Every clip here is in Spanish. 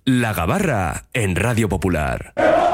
La Gabarra en Radio Popular.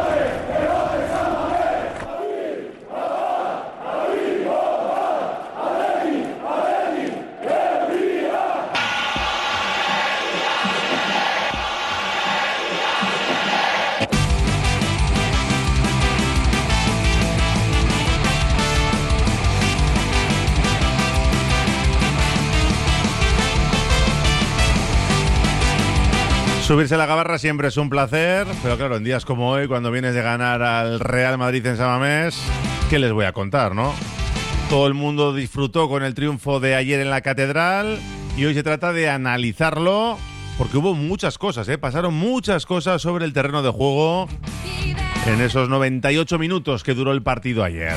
Subirse a la Gabarra siempre es un placer, pero claro, en días como hoy, cuando vienes de ganar al Real Madrid en San Mamés, ¿qué les voy a contar, no? Todo el mundo disfrutó con el triunfo de ayer en la Catedral y hoy se trata de analizarlo, porque hubo muchas cosas, pasaron muchas cosas sobre el terreno de juego en esos 98 minutos que duró el partido ayer.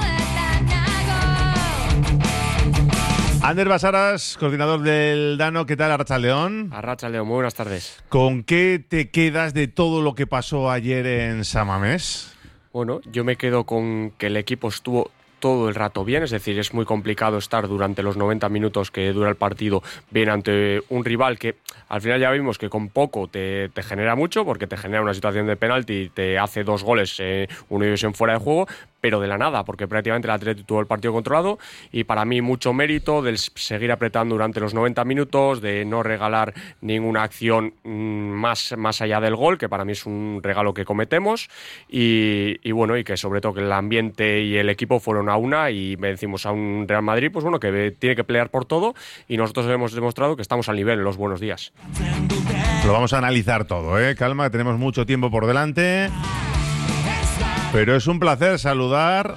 Ander Basaras, coordinador del Dano, ¿qué tal? Arratsaldeon. Arratsaldeon, muy buenas tardes. ¿Con qué te quedas de todo lo que pasó ayer en San Mamés? Bueno, yo me quedo con que el equipo estuvo todo el rato bien, es decir, es muy complicado estar durante los 90 minutos que dura el partido bien ante un rival que al final ya vimos que con poco te genera mucho, porque te genera una situación de penalti y te hace 2 goles, uno de ellos en fuera de juego, pero de la nada, porque prácticamente el Atleti tuvo el partido controlado y para mí mucho mérito del seguir apretando durante los 90 minutos, de no regalar ninguna acción más allá del gol, que para mí es un regalo que cometemos y bueno, y que sobre todo que el ambiente y el equipo fueron a una y vencimos a un Real Madrid, pues bueno, que tiene que pelear por todo y nosotros hemos demostrado que estamos al nivel en los buenos días. Lo vamos a analizar todo, calma, que tenemos mucho tiempo por delante. Pero es un placer saludar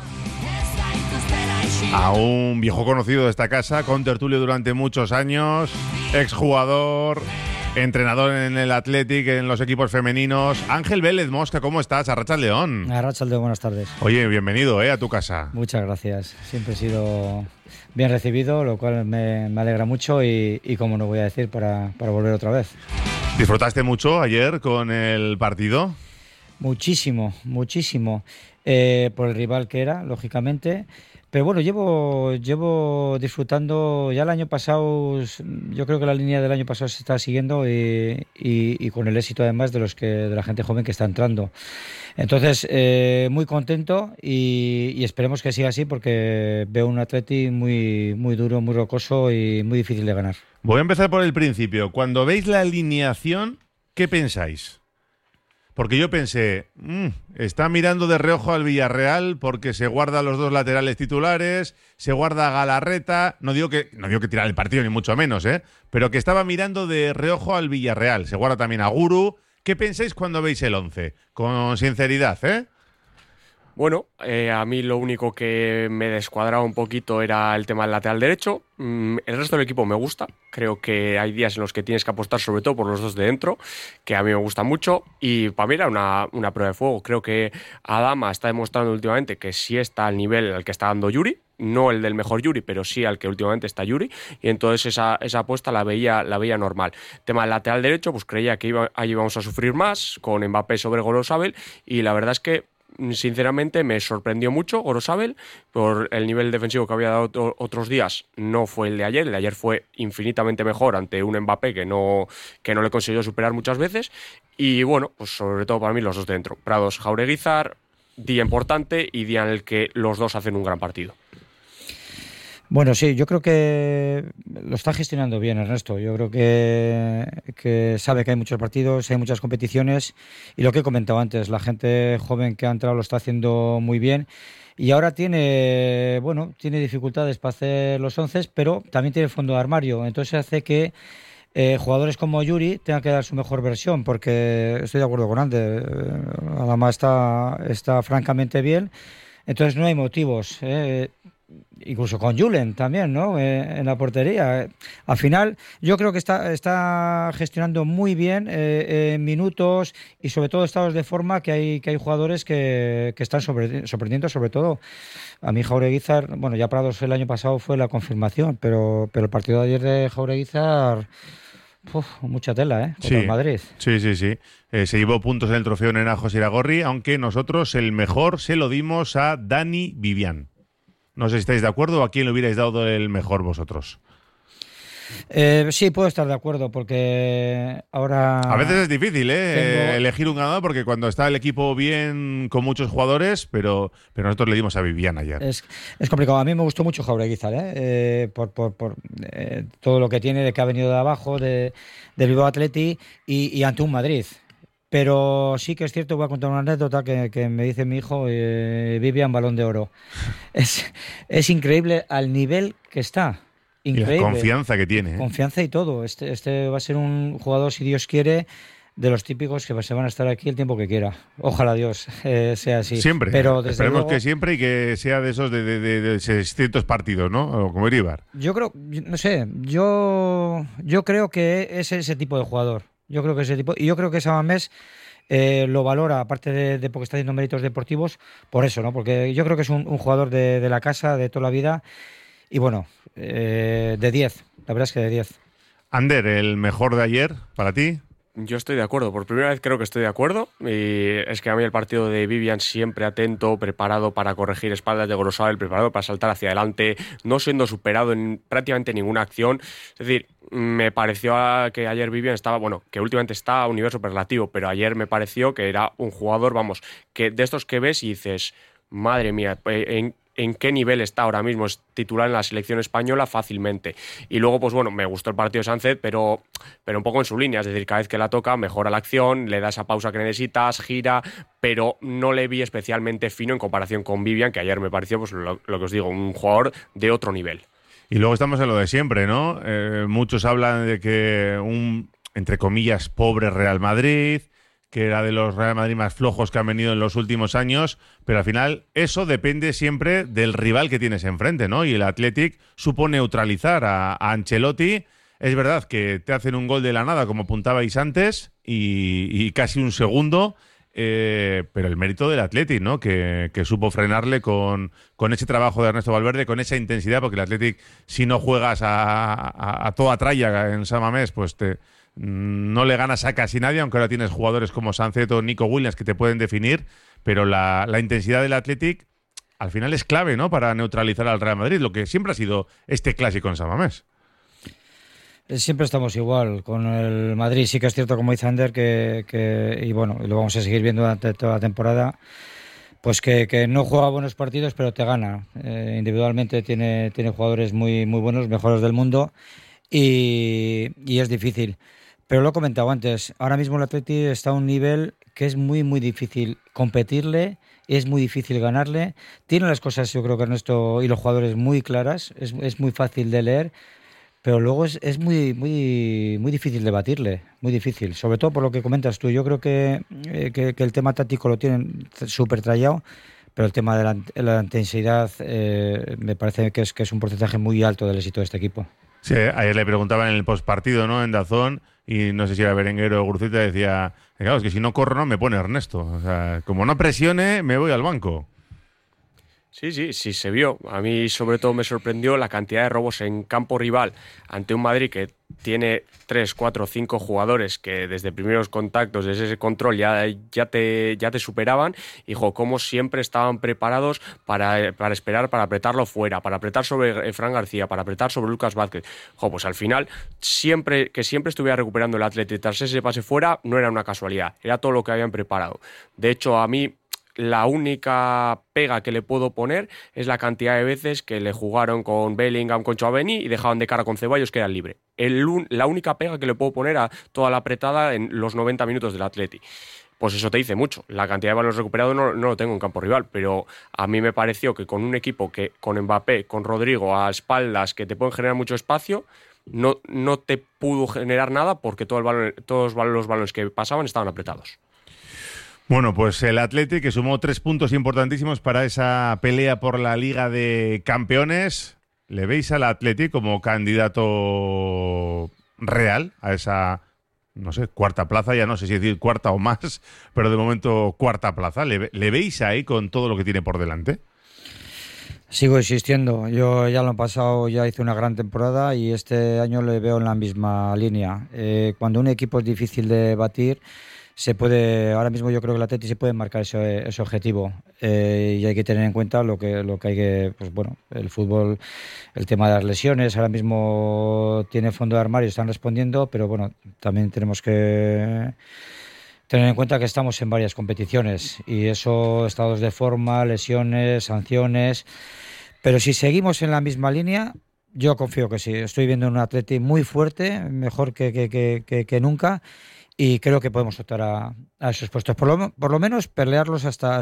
a un viejo conocido de esta casa, contertulio durante muchos años, exjugador, entrenador en el Athletic, en los equipos femeninos. Ángel Vélez Mosca, ¿cómo estás? Arratsaldeon. Arratsaldeon, buenas tardes. Oye, bienvenido a tu casa. Muchas gracias. Siempre he sido bien recibido, lo cual me alegra mucho y como no voy a decir, para volver otra vez. ¿Disfrutaste mucho ayer con el partido? Muchísimo, por el rival que era, lógicamente. Pero bueno, llevo disfrutando ya el año pasado. Yo creo que la línea del año pasado se está siguiendo y con el éxito además de la gente joven que está entrando. Entonces, muy contento y esperemos que siga así porque veo un Atleti muy duro, muy rocoso y muy difícil de ganar. Voy a empezar por el principio. Cuando veis la alineación, ¿qué pensáis? Porque yo pensé, está mirando de reojo al Villarreal porque se guarda los 2 laterales titulares, se guarda a Galarreta, no digo que tirar el partido ni mucho menos, pero que estaba mirando de reojo al Villarreal, se guarda también a Guru. ¿Qué pensáis cuando veis el 11? Con sinceridad, Bueno, a mí lo único que me descuadraba un poquito era el tema del lateral derecho. El resto del equipo me gusta. Creo que hay días en los que tienes que apostar sobre todo por los 2 de dentro, que a mí me gusta mucho. Y para mí era una prueba de fuego. Creo que Adama está demostrando últimamente que sí está al nivel al que está dando Yuri. No el del mejor Yuri, pero sí al que últimamente está Yuri. Y entonces esa apuesta la veía normal. Tema del lateral derecho, pues creía que ahí íbamos a sufrir más, con Mbappé sobre Gorosabel. Y la verdad es que sinceramente me sorprendió mucho Gorosabel por el nivel defensivo que había dado otros días. No fue el de ayer. El de ayer fue infinitamente mejor ante un Mbappé que no le consiguió superar muchas veces. Y bueno, pues sobre todo para mí los 2 de dentro, Prados, Jaureguizar, día importante y día en el que los 2 hacen un gran partido. Bueno, sí, yo creo que lo está gestionando bien Ernesto. Yo creo que sabe que hay muchos partidos, hay muchas competiciones y lo que he comentado antes, la gente joven que ha entrado lo está haciendo muy bien y ahora tiene dificultades para hacer los 11, pero también tiene fondo de armario. Entonces hace que jugadores como Yuri tengan que dar su mejor versión, porque estoy de acuerdo con Ander, además está francamente bien. Entonces no hay motivos, incluso con Julen también, ¿no? En la portería. Al final, yo creo que está gestionando muy bien minutos y sobre todo estados de forma que hay jugadores que están sorprendiendo, sobre todo. A mí Jaureguizar, bueno, ya Prados el año pasado fue la confirmación, pero el partido de ayer de Jaureguizar, mucha tela, contra el Madrid. Sí. Se llevó puntos en el trofeo Nenajos Iragorri, aunque nosotros el mejor se lo dimos a Dani Vivian. No sé si estáis de acuerdo o a quién le hubierais dado el mejor vosotros. Sí, puedo estar de acuerdo, porque ahora... A veces es difícil, elegir un ganador, porque cuando está el equipo bien con muchos jugadores, pero nosotros le dimos a Vivian ayer. Es complicado. A mí me gustó mucho Jaureguizar, por todo lo que tiene, de que ha venido de abajo, de Bilbao Athletic y ante un Madrid. Pero sí que es cierto, voy a contar una anécdota que me dice mi hijo, Vivian Balón de Oro. Es increíble al nivel que está. Increíble. Y la confianza que tiene. Confianza y todo. Este va a ser un jugador, si Dios quiere, de los típicos que se van a estar aquí el tiempo que quiera. Ojalá Dios sea así. Siempre. Pero esperemos luego, que siempre, y que sea de esos de 600 partidos, ¿no? Como Iríbar. Yo creo, no sé, yo creo que es ese tipo de jugador. Yo creo que ese tipo, y yo creo que Samamés lo valora, aparte de porque está haciendo méritos deportivos, por eso, ¿no? Porque yo creo que es un jugador de la casa, de toda la vida, y bueno, de 10, la verdad es que de 10. Ander, el mejor de ayer para ti. Yo estoy de acuerdo, por primera vez creo que estoy de acuerdo, y es que a mí el partido de Vivian siempre atento, preparado para corregir espaldas de Gorosabel, preparado para saltar hacia adelante, no siendo superado en prácticamente ninguna acción. Es decir, me pareció que ayer Vivian estaba, bueno, que últimamente está a un nivel superlativo, pero ayer me pareció que era un jugador, vamos, que de estos que ves y dices, madre mía, en qué nivel está ahora mismo, es titular en la selección española fácilmente. Y luego, pues bueno, me gustó el partido de Sánchez, pero un poco en su línea, es decir, cada vez que la toca mejora la acción, le da esa pausa que necesitas, gira, pero no le vi especialmente fino en comparación con Vivian, que ayer me pareció, pues lo que os digo, un jugador de otro nivel. Y luego estamos en lo de siempre, ¿no? Muchos hablan de que un, entre comillas, pobre Real Madrid, que era de los Real Madrid más flojos que han venido en los últimos años, pero al final eso depende siempre del rival que tienes enfrente, ¿no? Y el Athletic supo neutralizar a Ancelotti. Es verdad que te hacen un gol de la nada, como apuntabais antes, y casi un segundo, pero el mérito del Athletic, ¿no? Que supo frenarle con ese trabajo de Ernesto Valverde, con esa intensidad, porque el Athletic, si no juegas a toda tralla en San Mamés, pues no le ganas a casi nadie, aunque ahora tienes jugadores como Sánchez o Nico Williams que te pueden definir, pero la intensidad del Athletic al final es clave, ¿no? Para neutralizar al Real Madrid, lo que siempre ha sido este clásico en San Mamés. Siempre estamos igual con el Madrid. Sí que es cierto, como dice Ander, y bueno, lo vamos a seguir viendo durante toda la temporada, pues que no juega buenos partidos, pero te gana. Individualmente tiene jugadores muy, muy buenos, mejores del mundo, y es difícil. Pero lo he comentado antes, ahora mismo el Atleti está a un nivel que es muy, muy difícil competirle, es muy difícil ganarle. Tiene las cosas, yo creo que Ernesto y los jugadores muy claras, es muy fácil de leer, pero luego es muy, muy, muy difícil de batirle, muy difícil, sobre todo por lo que comentas tú. Yo creo que el tema táctico lo tienen súper trallado, pero el tema de la intensidad me parece que es un porcentaje muy alto del éxito de este equipo. Sí, ayer le preguntaban en el postpartido, ¿no? En Dazón, y no sé si era Berenguer o Grucita, decía, claro, es que si no corro no me pone Ernesto. O sea, como no presione, me voy al banco. Sí, se vio. A mí sobre todo me sorprendió la cantidad de robos en campo rival ante un Madrid que tiene 3, 4, 5 jugadores que desde primeros contactos, desde ese control ya te superaban, y como siempre estaban preparados para esperar, para apretarlo fuera, para apretar sobre Fran García, para apretar sobre Lucas Vázquez. Pues al final, siempre estuviera recuperando el Atleti tras ese pase fuera, no era una casualidad, era todo lo que habían preparado. De hecho, a mí la única pega que le puedo poner es la cantidad de veces que le jugaron con Bellingham, con Tchouaméni y dejaban de cara con Ceballos, que era libre. La única pega que le puedo poner a toda la apretada en los 90 minutos del Atleti. Pues eso te dice mucho. La cantidad de balones recuperados no lo tengo en campo rival, pero a mí me pareció que con un equipo que con Mbappé, con Rodrigo a espaldas, que te pueden generar mucho espacio, no te pudo generar nada, porque todos los balones que pasaban estaban apretados. Bueno, pues el Athletic, que sumó 3 puntos importantísimos para esa pelea por la Liga de Campeones. ¿Le veis al Athletic como candidato real a esa, no sé, cuarta plaza? Ya no sé si decir cuarta o más, pero de momento cuarta plaza. ¿Le veis ahí con todo lo que tiene por delante? Sigo insistiendo. Yo ya lo he pasado, ya hice una gran temporada, y este año le veo en la misma línea. Cuando un equipo es difícil de batir, ahora mismo yo creo que el Atleti se puede marcar ese objetivo, y hay que tener en cuenta lo que hay que, pues bueno, el fútbol, el tema de las lesiones, ahora mismo tiene fondo de armario, están respondiendo, pero bueno, también tenemos que tener en cuenta que estamos en varias competiciones y eso, estados de forma, lesiones, sanciones, pero si seguimos en la misma línea, yo confío que sí. Estoy viendo un Atleti muy fuerte, mejor que nunca, y creo que podemos optar a esos puestos. Por lo menos pelearlos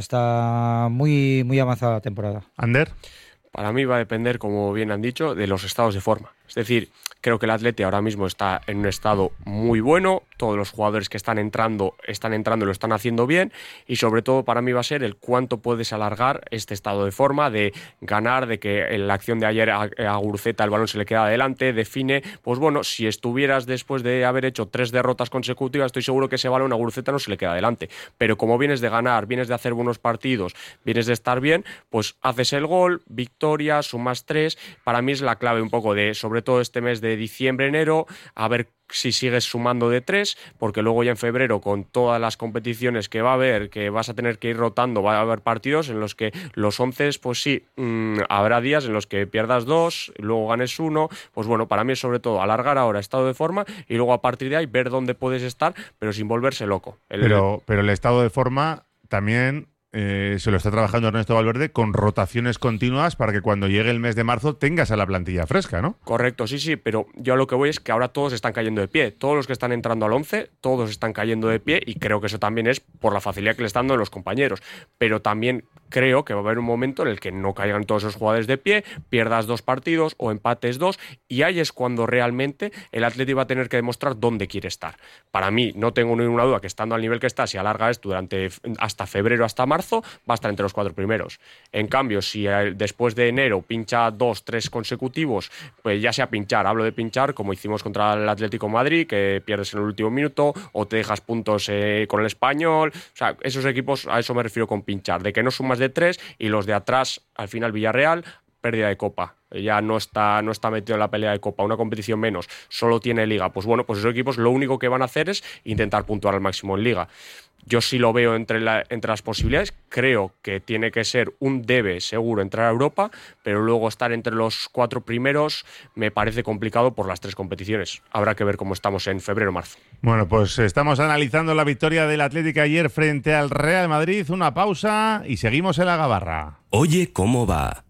hasta muy, muy avanzada la temporada. Ander. Para mí va a depender, como bien han dicho, de los estados de forma. Es decir, creo que el Atleti ahora mismo está en un estado muy bueno, todos los jugadores que están entrando y lo están haciendo bien, y sobre todo para mí va a ser el cuánto puedes alargar este estado de forma, de ganar, de que en la acción de ayer a Guruceta el balón se le queda adelante, define, pues bueno, si estuvieras después de haber hecho 3 derrotas consecutivas, estoy seguro que ese balón a Guruceta no se le queda adelante, pero como vienes de ganar, vienes de hacer buenos partidos, vienes de estar bien, pues haces el gol, victoria, sumas 3, para mí es la clave un poco de, sobre todo este mes de diciembre, enero, a ver si sigues sumando de 3, porque luego ya en febrero, con todas las competiciones que va a haber, que vas a tener que ir rotando, va a haber partidos en los que los 11, pues sí, habrá días en los que pierdas 2, luego ganes 1, pues bueno, para mí es sobre todo alargar ahora estado de forma y luego a partir de ahí ver dónde puedes estar, pero sin volverse loco. Pero el estado de forma también se lo está trabajando Ernesto Valverde con rotaciones continuas para que cuando llegue el mes de marzo tengas a la plantilla fresca, ¿no? Correcto, sí, pero yo a lo que voy es que ahora todos están cayendo de pie. Todos los que están entrando al 11, todos están cayendo de pie y creo que eso también es por la facilidad que le están dando los compañeros. Pero también creo que va a haber un momento en el que no caigan todos esos jugadores de pie, pierdas 2 partidos o empates 2 y ahí es cuando realmente el Atleti va a tener que demostrar dónde quiere estar. Para mí, no tengo ninguna duda que estando al nivel que está, si alarga esto hasta febrero, hasta marzo, va a estar entre los 4 primeros. En cambio, si después de enero pincha 2, 3 consecutivos, pues ya sea pinchar, hablo de pinchar como hicimos contra el Atlético de Madrid, que pierdes en el último minuto o te dejas puntos con el Español, o sea, esos equipos, a eso me refiero con pinchar, de que no sumas de 3 y los de atrás, al final Villarreal, pérdida de Copa, ya no está metido en la pelea de Copa, una competición menos, solo tiene Liga, pues bueno, pues esos equipos lo único que van a hacer es intentar puntuar al máximo en Liga. Yo sí lo veo entre las posibilidades, creo que tiene que ser un debe seguro entrar a Europa, pero luego estar entre los 4 primeros me parece complicado por las 3 competiciones. Habrá que ver cómo estamos en febrero-marzo. Bueno, pues estamos analizando la victoria del Atlético ayer frente al Real Madrid, una pausa y seguimos en la gabarra. Oye, ¿cómo va?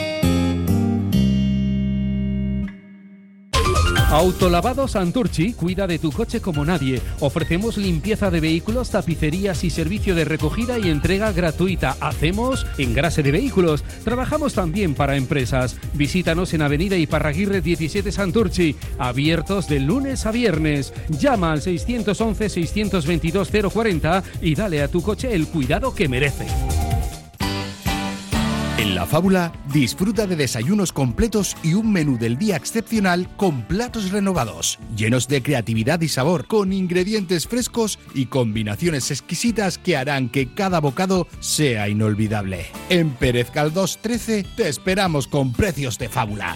Autolavado Santurchi cuida de tu coche como nadie. Ofrecemos limpieza de vehículos, tapicerías y servicio de recogida y entrega gratuita. Hacemos engrase de vehículos. Trabajamos también para empresas. Visítanos en Avenida Iparraguirre 17 Santurchi. Abiertos de lunes a viernes. Llama al 611-622-040 y dale a tu coche el cuidado que merece. En La Fábula, disfruta de desayunos completos y un menú del día excepcional con platos renovados, llenos de creatividad y sabor, con ingredientes frescos y combinaciones exquisitas que harán que cada bocado sea inolvidable. En Pérez Galdós 13 te esperamos con precios de fábula.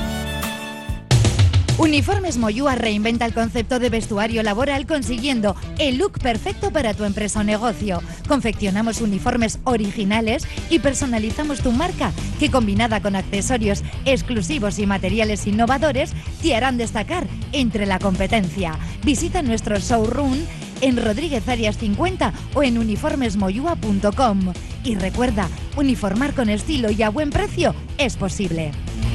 Uniformes Moyúa reinventa el concepto de vestuario laboral consiguiendo el look perfecto para tu empresa o negocio. Confeccionamos uniformes originales y personalizamos tu marca, que combinada con accesorios exclusivos y materiales innovadores te harán destacar entre la competencia. Visita nuestro showroom en Rodríguez Arias 50 o en uniformesmoyua.com. Y recuerda, uniformar con estilo y a buen precio es posible.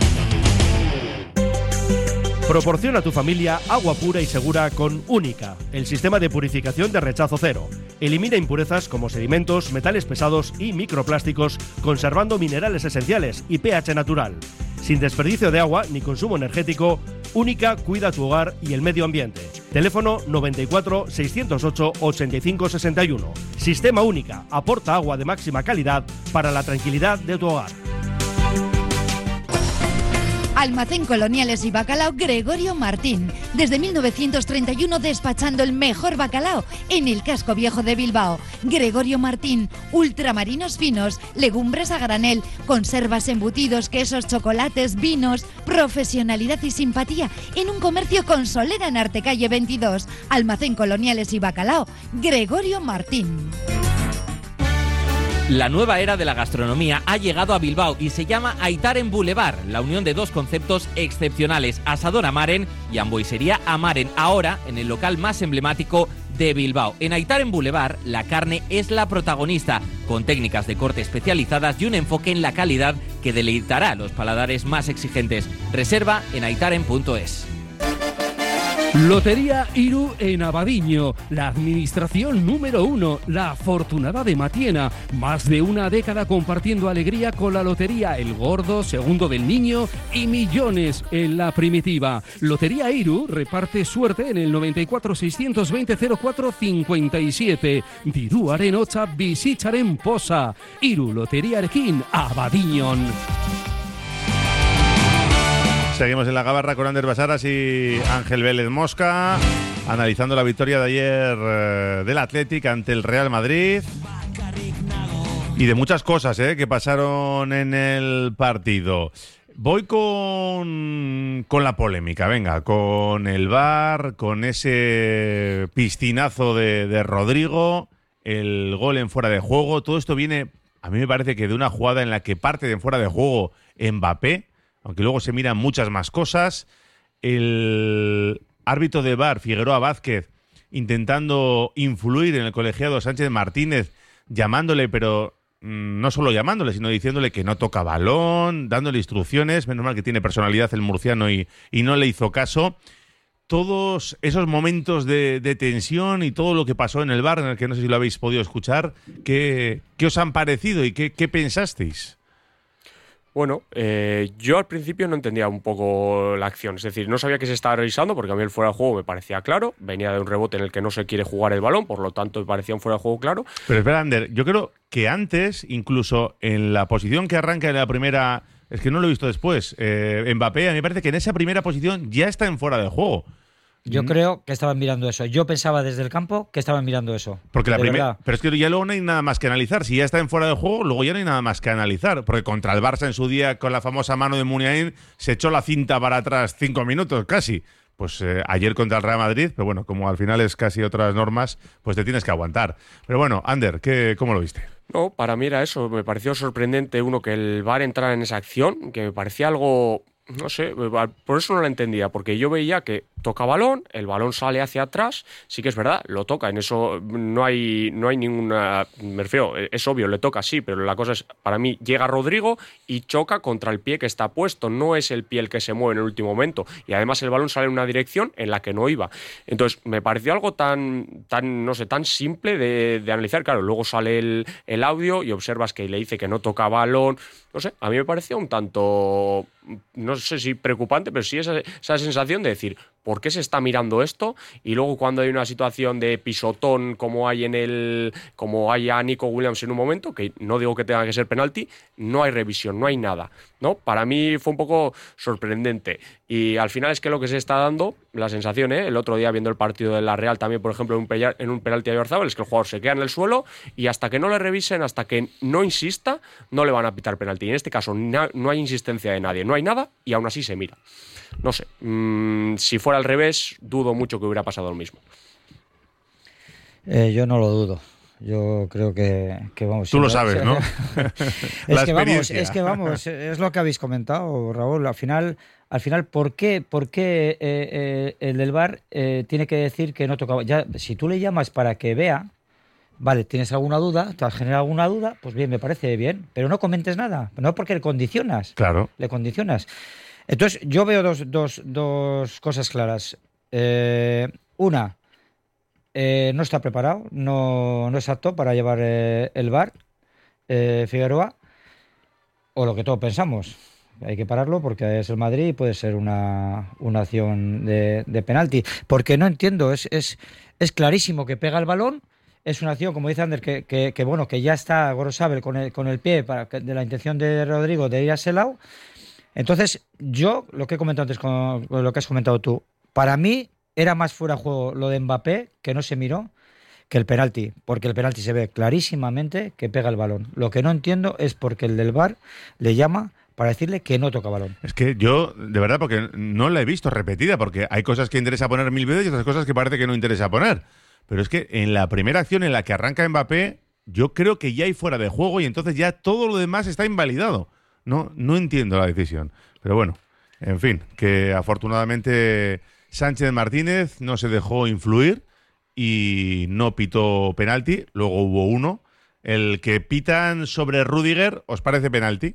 Proporciona a tu familia agua pura y segura con Única, el sistema de purificación de rechazo cero. Elimina impurezas como sedimentos, metales pesados y microplásticos, conservando minerales esenciales y pH natural. Sin desperdicio de agua ni consumo energético, Única cuida tu hogar y el medio ambiente. Teléfono 94 608 85 61. Sistema Única aporta agua de máxima calidad para la tranquilidad de tu hogar. Almacén Coloniales y Bacalao Gregorio Martín. Desde 1931 despachando el mejor bacalao en el casco viejo de Bilbao. Gregorio Martín, ultramarinos finos, legumbres a granel, conservas, embutidos, quesos, chocolates, vinos, profesionalidad y simpatía en un comercio con solera en Artecalle 22. Almacén Coloniales y Bacalao Gregorio Martín. La nueva era de la gastronomía ha llegado a Bilbao y se llama Aitaren Boulevard, la unión de dos conceptos excepcionales, Asador Amaren y Hamburguesería Amaren, ahora en el local más emblemático de Bilbao. En Aitaren Boulevard, la carne es la protagonista, con técnicas de corte especializadas y un enfoque en la calidad que deleitará a los paladares más exigentes. Reserva en aitaren.es. Lotería Iru en Abadiño, la administración número 1, la afortunada de Matiena. Más de una década compartiendo alegría con la lotería El Gordo, Segundo del Niño y millones en la primitiva. Lotería Iru reparte suerte en el 94 620 04 57. Diruaren hotza bizitzaren posa. Iru Loteriarekin Abadiñon. Seguimos en la gabarra con Ander Basaras y Ángel Vélez Mosca, analizando la victoria de ayer del Athletic ante el Real Madrid y de muchas cosas que pasaron en el partido. Voy con la polémica, venga, con el VAR, con ese piscinazo de Rodrigo, el gol en fuera de juego. Todo esto viene, a mí me parece que de una jugada en la que parte de fuera de juego Mbappé, aunque luego se miran muchas más cosas. El árbitro de VAR, Figueroa Vázquez, intentando influir en el colegiado Sánchez Martínez, llamándole, pero no solo llamándole, sino diciéndole que no toca balón, dándole instrucciones. Menos mal que tiene personalidad el murciano y no le hizo caso. Todos esos momentos de tensión y todo lo que pasó en el VAR, en el que no sé si lo habéis podido escuchar, ¿qué os han parecido y qué pensasteis? Bueno, yo al principio no entendía un poco la acción, es decir, no sabía que se estaba revisando porque a mí el fuera de juego me parecía claro, venía de un rebote en el que no se quiere jugar el balón, por lo tanto me parecía un fuera de juego claro. Pero espera, Ander, yo creo que antes, incluso en la posición que arranca en la primera, es que no lo he visto después, Mbappé, a mí me parece que en esa primera posición ya está en fuera de juego. Yo creo que estaban mirando eso. Yo pensaba desde el campo que estaban mirando eso. Porque la primera, pero es que ya luego no hay nada más que analizar. Si ya está en fuera de juego, luego ya no hay nada más que analizar. Porque contra el Barça en su día, con la famosa mano de Muniain, se echó la cinta para atrás 5 minutos casi. Pues ayer contra el Real Madrid, pero bueno, como al final es casi otras normas, pues te tienes que aguantar. Pero bueno, Ander, ¿cómo lo viste? No, para mí era eso. Me pareció sorprendente, que el VAR entrara en esa acción, que me parecía algo... No sé, por eso no la entendía, porque yo veía que toca balón, el balón sale hacia atrás, sí que es verdad, lo toca, en eso no hay ninguna, me refiero, es obvio, le toca sí, pero la cosa es, para mí, llega Rodrigo y choca contra el pie que está puesto, no es el pie el que se mueve en el último momento, y además el balón sale en una dirección en la que no iba. Entonces, me pareció algo tan no sé, tan simple de analizar. Claro, luego sale el audio y observas que le dice que no toca balón, no sé, a mí me pareció un tanto, no sé si preocupante, pero sí esa sensación de decir, ¿por qué se está mirando esto? Y luego cuando hay una situación de pisotón como hay a Nico Williams en un momento, que no digo que tenga que ser penalti, no hay revisión, no hay nada, ¿no? Para mí fue un poco sorprendente. Y al final es que lo que se está dando, la sensación, el otro día viendo el partido de la Real también, por ejemplo, en un penalti a Oyarzabal, es que el jugador se queda en el suelo y hasta que no le revisen, hasta que no insista, no le van a pitar penalti. Y en este caso no hay insistencia de nadie, no hay nada y aún así se mira. No sé, si fuera al revés, dudo mucho que hubiera pasado lo mismo. Yo no lo dudo. Yo creo que vamos... Tú lo sabes, ¿no? es que vamos, es lo que habéis comentado, Raúl. Al final, ¿por qué el del VAR tiene que decir que no tocaba? Ya, si tú le llamas para que vea, vale, ¿tienes alguna duda? ¿Te has generado alguna duda? Pues bien, me parece bien. Pero no comentes nada, no porque le condicionas. Claro. Le condicionas. Entonces, yo veo dos cosas claras. Una, no está preparado, no es apto para llevar el VAR, Figueroa, o lo que todos pensamos. Hay que pararlo porque es el Madrid y puede ser una acción de penalti. Porque no entiendo, es clarísimo que pega el balón. Es una acción, como dice Ander, que bueno, que ya está Gorosabel con el pie de la intención de Rodrigo de ir a ese lado. Entonces, yo, lo que he comentado antes con lo que has comentado tú, para mí era más fuera de juego lo de Mbappé, que no se miró, que el penalti, porque el penalti se ve clarísimamente que pega el balón. Lo que no entiendo es porque el del VAR le llama para decirle que no toca balón. Es que yo, de verdad, porque no la he visto repetida, porque hay cosas que interesa poner 1000 veces y otras cosas que parece que no interesa poner. Pero es que en la primera acción en la que arranca Mbappé, yo creo que ya hay fuera de juego y entonces ya todo lo demás está invalidado. No entiendo la decisión. Pero bueno, en fin, que afortunadamente Sánchez Martínez no se dejó influir y no pitó penalti. Luego hubo uno. El que pitan sobre Rüdiger, ¿os parece penalti?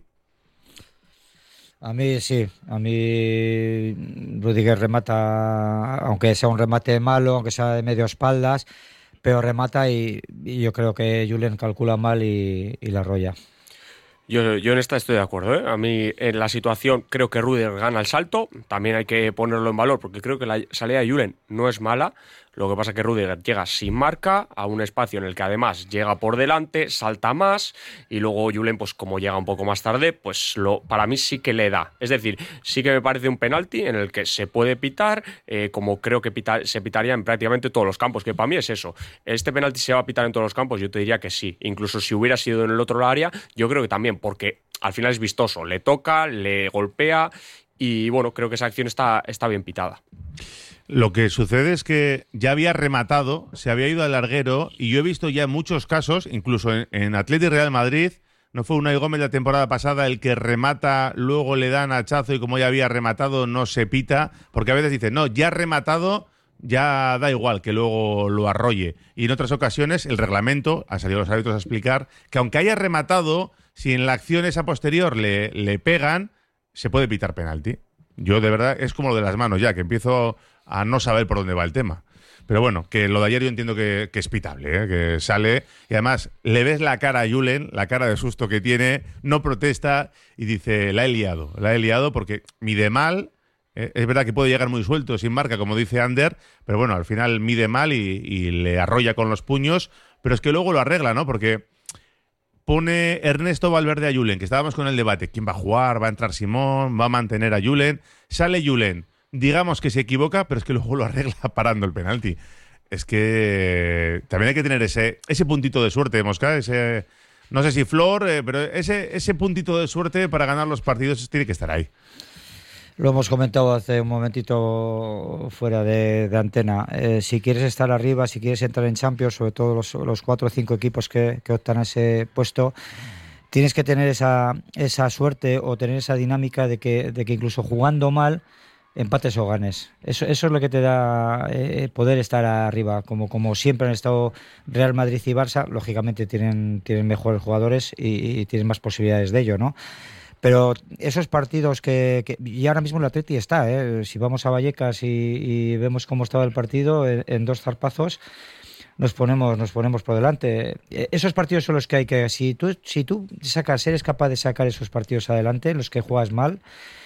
A mí sí, a mí Rüdiger remata, aunque sea un remate malo, aunque sea de medio espaldas, pero remata y yo creo que Julen calcula mal y la arrolla. Yo en esta estoy de acuerdo, ¿eh? A mí en la situación creo que Rüdiger gana el salto, también hay que ponerlo en valor porque creo que la salida de Julen no es mala, lo que pasa es que Rüdiger llega sin marca a un espacio en el que además llega por delante, salta más y luego Julen, pues como llega un poco más tarde, pues para mí sí que le da. Es decir, sí que me parece un penalti en el que se puede pitar, como creo que se pitaría en prácticamente todos los campos, que para mí es eso. ¿Este penalti se va a pitar en todos los campos? Yo te diría que sí. Incluso si hubiera sido en el otro área, yo creo que también, porque al final es vistoso. Le toca, le golpea y bueno, creo que esa acción está bien pitada. Lo que sucede es que ya había rematado, se había ido al larguero y yo he visto ya muchos casos, incluso en Athletic Real Madrid, no fue Unai Gómez la temporada pasada el que remata, luego le dan hachazo y como ya había rematado no se pita, porque a veces dicen, no, ya ha rematado, ya da igual que luego lo arrolle. Y en otras ocasiones el reglamento, han salido los árbitros a explicar, que aunque haya rematado, si en la acción esa posterior le pegan, se puede pitar penalti. Yo de verdad es como lo de las manos ya, que empiezo a no saber por dónde va el tema. Pero bueno, que lo de ayer yo entiendo que es pitable, ¿eh? Que sale y además le ves la cara a Julen, la cara de susto que tiene, no protesta y dice, la he liado porque mide mal, es verdad que puede llegar muy suelto, sin marca, como dice Ander, pero bueno, al final mide mal y le arrolla con los puños, pero es que luego lo arregla, ¿no? Porque pone Ernesto Valverde a Julen, que estábamos con el debate, ¿quién va a jugar? ¿Va a entrar Simón? ¿Va a mantener a Julen? Sale Julen. Digamos que se equivoca, pero es que luego lo arregla parando el penalti. Es que también hay que tener ese puntito de suerte, Mosca, no sé si flor, pero ese puntito de suerte para ganar los partidos tiene que estar ahí. Lo hemos comentado hace un momentito fuera de antena. Si quieres estar arriba, si quieres entrar en Champions, sobre todo los 4 o 5 equipos que optan a ese puesto, tienes que tener esa suerte o tener esa dinámica de que incluso jugando mal empates o ganes. Eso es lo que te da poder estar arriba. Como siempre han estado Real Madrid y Barça, lógicamente tienen mejores jugadores y tienen más posibilidades de ello, ¿no? Pero esos partidos y ahora mismo el Atleti está, si vamos a Vallecas y vemos cómo estaba el partido, en 2 zarpazos nos ponemos por delante. Esos partidos son los que hay que... Si tú eres capaz de sacar esos partidos adelante, en los que juegas mal,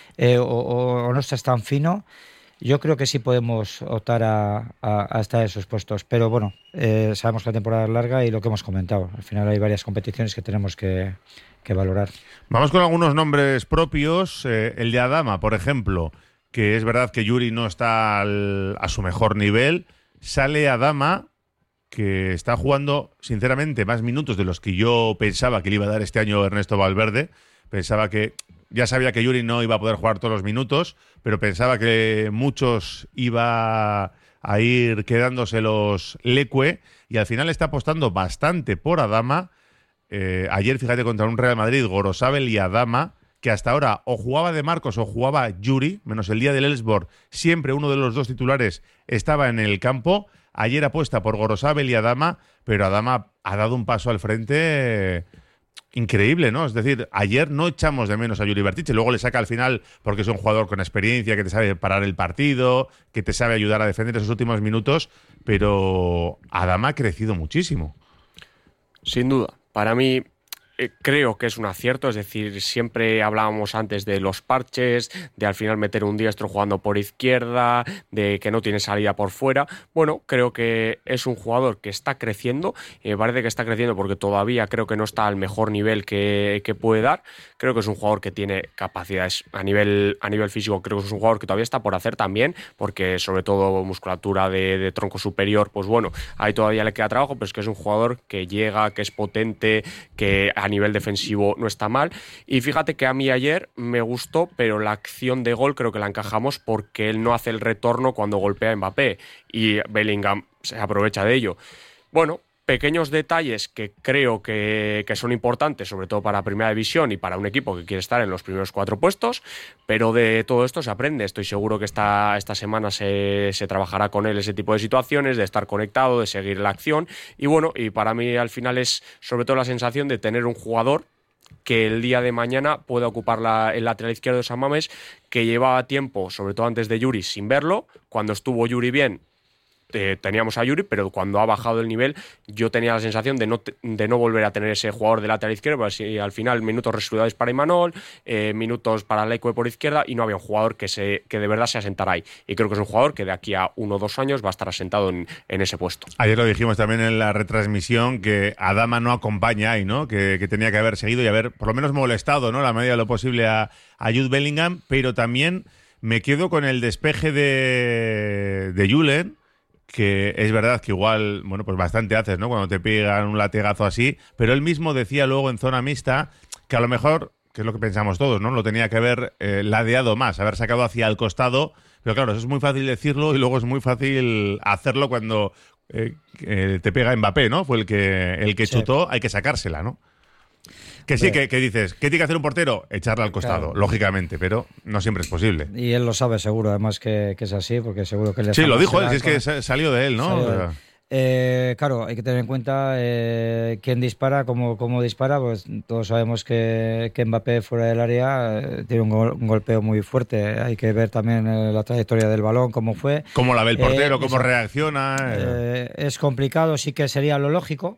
o no estás tan fino, yo creo que sí podemos optar a estar en esos puestos. Pero bueno, sabemos que la temporada es larga y lo que hemos comentado. Al final hay varias competiciones que tenemos que valorar. Vamos con algunos nombres propios. El de Adama, por ejemplo, que es verdad que Yuri no está a su mejor nivel. Sale Adama, que está jugando, sinceramente, más minutos de los que yo pensaba que le iba a dar este año Ernesto Valverde. Pensaba que... Ya sabía que Yuri no iba a poder jugar todos los minutos, pero pensaba que muchos iba a ir quedándoselos Leque y al final está apostando bastante por Adama. Ayer, fíjate, contra un Real Madrid, Gorosabel y Adama, que hasta ahora o jugaba de Marcos o jugaba Yuri, menos el día del Elfsborg, siempre uno de los 2 titulares estaba en el campo. Ayer apuesta por Gorosabel y Adama, pero Adama ha dado un paso al frente... increíble, ¿no? Es decir, ayer no echamos de menos a Yuri Bertiche, luego le saca al final porque es un jugador con experiencia, que te sabe parar el partido, que te sabe ayudar a defender esos últimos minutos, pero Adama ha crecido muchísimo. Sin duda. Para mí, creo que es un acierto, es decir, siempre hablábamos antes de los parches, de al final meter un diestro jugando por izquierda, de que no tiene salida por fuera. Bueno, creo que es un jugador que está creciendo, y me parece que está creciendo porque todavía creo que no está al mejor nivel que puede dar. Creo que es un jugador que tiene capacidades a nivel físico, creo que es un jugador que todavía está por hacer también, porque sobre todo musculatura de tronco superior, pues bueno, ahí todavía le queda trabajo, pero es que es un jugador que llega, que es potente, que a nivel defensivo no está mal. Y fíjate que a mí ayer me gustó, pero la acción de gol creo que la encajamos porque él no hace el retorno cuando golpea a Mbappé y Bellingham se aprovecha de ello. Bueno, pequeños detalles que creo que son importantes, sobre todo para Primera División y para un equipo que quiere estar en los primeros 4 puestos, pero de todo esto se aprende. Estoy seguro que esta semana se trabajará con él ese tipo de situaciones, de estar conectado, de seguir la acción. Y bueno, y para mí al final es sobre todo la sensación de tener un jugador que el día de mañana pueda ocupar el lateral izquierdo de San Mamés, que llevaba tiempo, sobre todo antes de Yuri, sin verlo. Cuando estuvo Yuri bien, teníamos a Yuri, pero cuando ha bajado el nivel yo tenía la sensación de no volver a tener ese jugador de lateral izquierdo, porque si al final minutos resoludados para Imanol, minutos para Leicue por izquierda, y no había un jugador que de verdad se asentara ahí, y creo que es un jugador que de aquí a 1 o 2 años va a estar asentado en ese puesto. Ayer lo dijimos también en la retransmisión, que Adama no acompaña ahí, ¿no? Que tenía que haber seguido y haber por lo menos molestado, ¿no?, la medida de lo posible a Jude Bellingham, pero también me quedo con el despeje de Julen, que es verdad que igual, bueno, pues bastante haces, ¿no?, cuando te pegan un latigazo así, pero él mismo decía luego en zona mixta que a lo mejor, que es lo que pensamos todos, ¿no?, lo tenía que haber ladeado más, haber sacado hacia el costado, pero claro, eso es muy fácil decirlo y luego es muy fácil hacerlo cuando te pega Mbappé, ¿no? Fue el que chutó, hay que sacársela, ¿no? Que sí, que dices, ¿qué tiene que hacer un portero? Echarla al costado, claro, lógicamente, pero no siempre es posible. Y él lo sabe seguro, además que es así, porque seguro que le... Sí, lo dijo él, si es que salió de él, ¿no? Claro, hay que tener en cuenta quién dispara, cómo dispara, pues todos sabemos que Mbappé fuera del área tiene un golpeo muy fuerte. Hay que ver también la trayectoria del balón, cómo fue. Cómo la ve el portero, cómo reacciona. Es complicado, sí que sería lo lógico,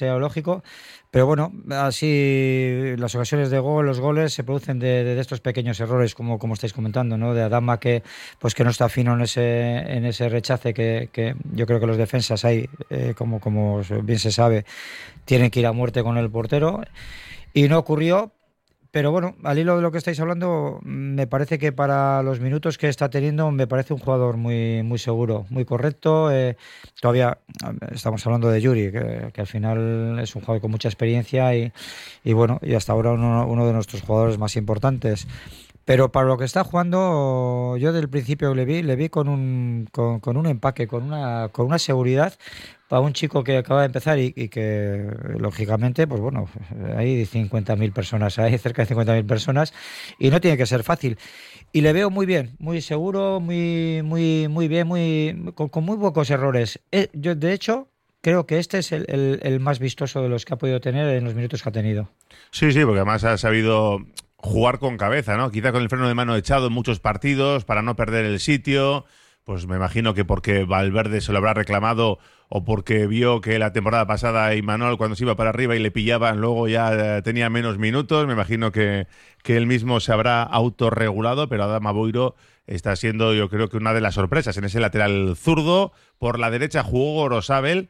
pero bueno, así las ocasiones de gol, los goles se producen de estos pequeños errores, como estáis comentando, ¿no? De Adama que no está fino en ese rechace que yo creo que los defensas ahí, como bien se sabe, tienen que ir a muerte con el portero, y no ocurrió. Pero bueno, al hilo de lo que estáis hablando, me parece que para los minutos que está teniendo, me parece un jugador muy, muy seguro, muy correcto. Todavía estamos hablando de Yuri, que al final es un jugador con mucha experiencia y bueno, y hasta ahora uno de nuestros jugadores más importantes. Pero para lo que está jugando, yo del principio le vi con un empaque, con una seguridad para un chico que acaba de empezar y que, lógicamente, pues bueno, hay 50.000 personas, hay cerca de 50.000 personas, y no tiene que ser fácil. Y le veo muy bien, muy seguro, muy bien, con muy pocos errores. Yo, de hecho, creo que este es el más vistoso de los que ha podido tener en los minutos que ha tenido. Sí, porque además ha sabido jugar con cabeza, ¿no? Quizá con el freno de mano echado en muchos partidos para no perder el sitio. Pues me imagino que porque Valverde se lo habrá reclamado, o porque vio que la temporada pasada Imanol, cuando se iba para arriba y le pillaban, luego ya tenía menos minutos. Me imagino que él mismo se habrá autorregulado, pero Adama Boiro está siendo, yo creo, que una de las sorpresas en ese lateral zurdo. Por la derecha jugó Gorosabel,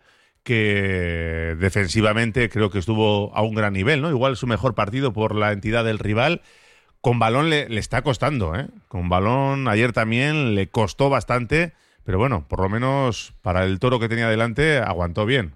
que defensivamente creo que estuvo a un gran nivel, ¿no? Igual su mejor partido por la entidad del rival. Con balón le está costando, ¿eh? Con balón ayer también le costó bastante, pero bueno, por lo menos para el Toro que tenía delante aguantó bien.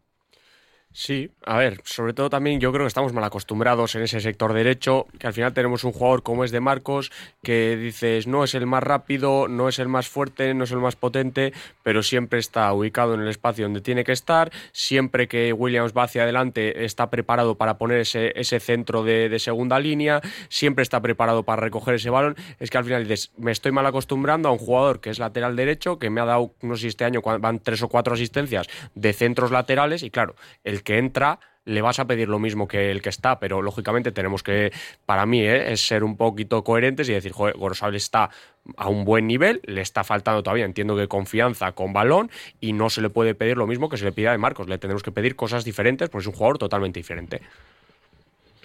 Sí, a ver, sobre todo también yo creo que estamos mal acostumbrados en ese sector derecho, que al final tenemos un jugador como es De Marcos, que dices no es el más rápido, no es el más fuerte, no es el más potente, pero siempre está ubicado en el espacio donde tiene que estar. Siempre que Williams va hacia adelante está preparado para poner ese centro de segunda línea, siempre está preparado para recoger ese balón. Es que al final dices, me estoy mal acostumbrando a un jugador que es lateral derecho, que me ha dado, no sé si este año van 3 o 4 asistencias de centros laterales, y claro, el que entra le vas a pedir lo mismo que el que está, pero lógicamente tenemos que, para mí, es ser un poquito coherentes y decir, joder, Gorosabel está a un buen nivel, le está faltando todavía, entiendo que confianza con balón, y no se le puede pedir lo mismo que se le pida a De Marcos, le tenemos que pedir cosas diferentes porque es un jugador totalmente diferente.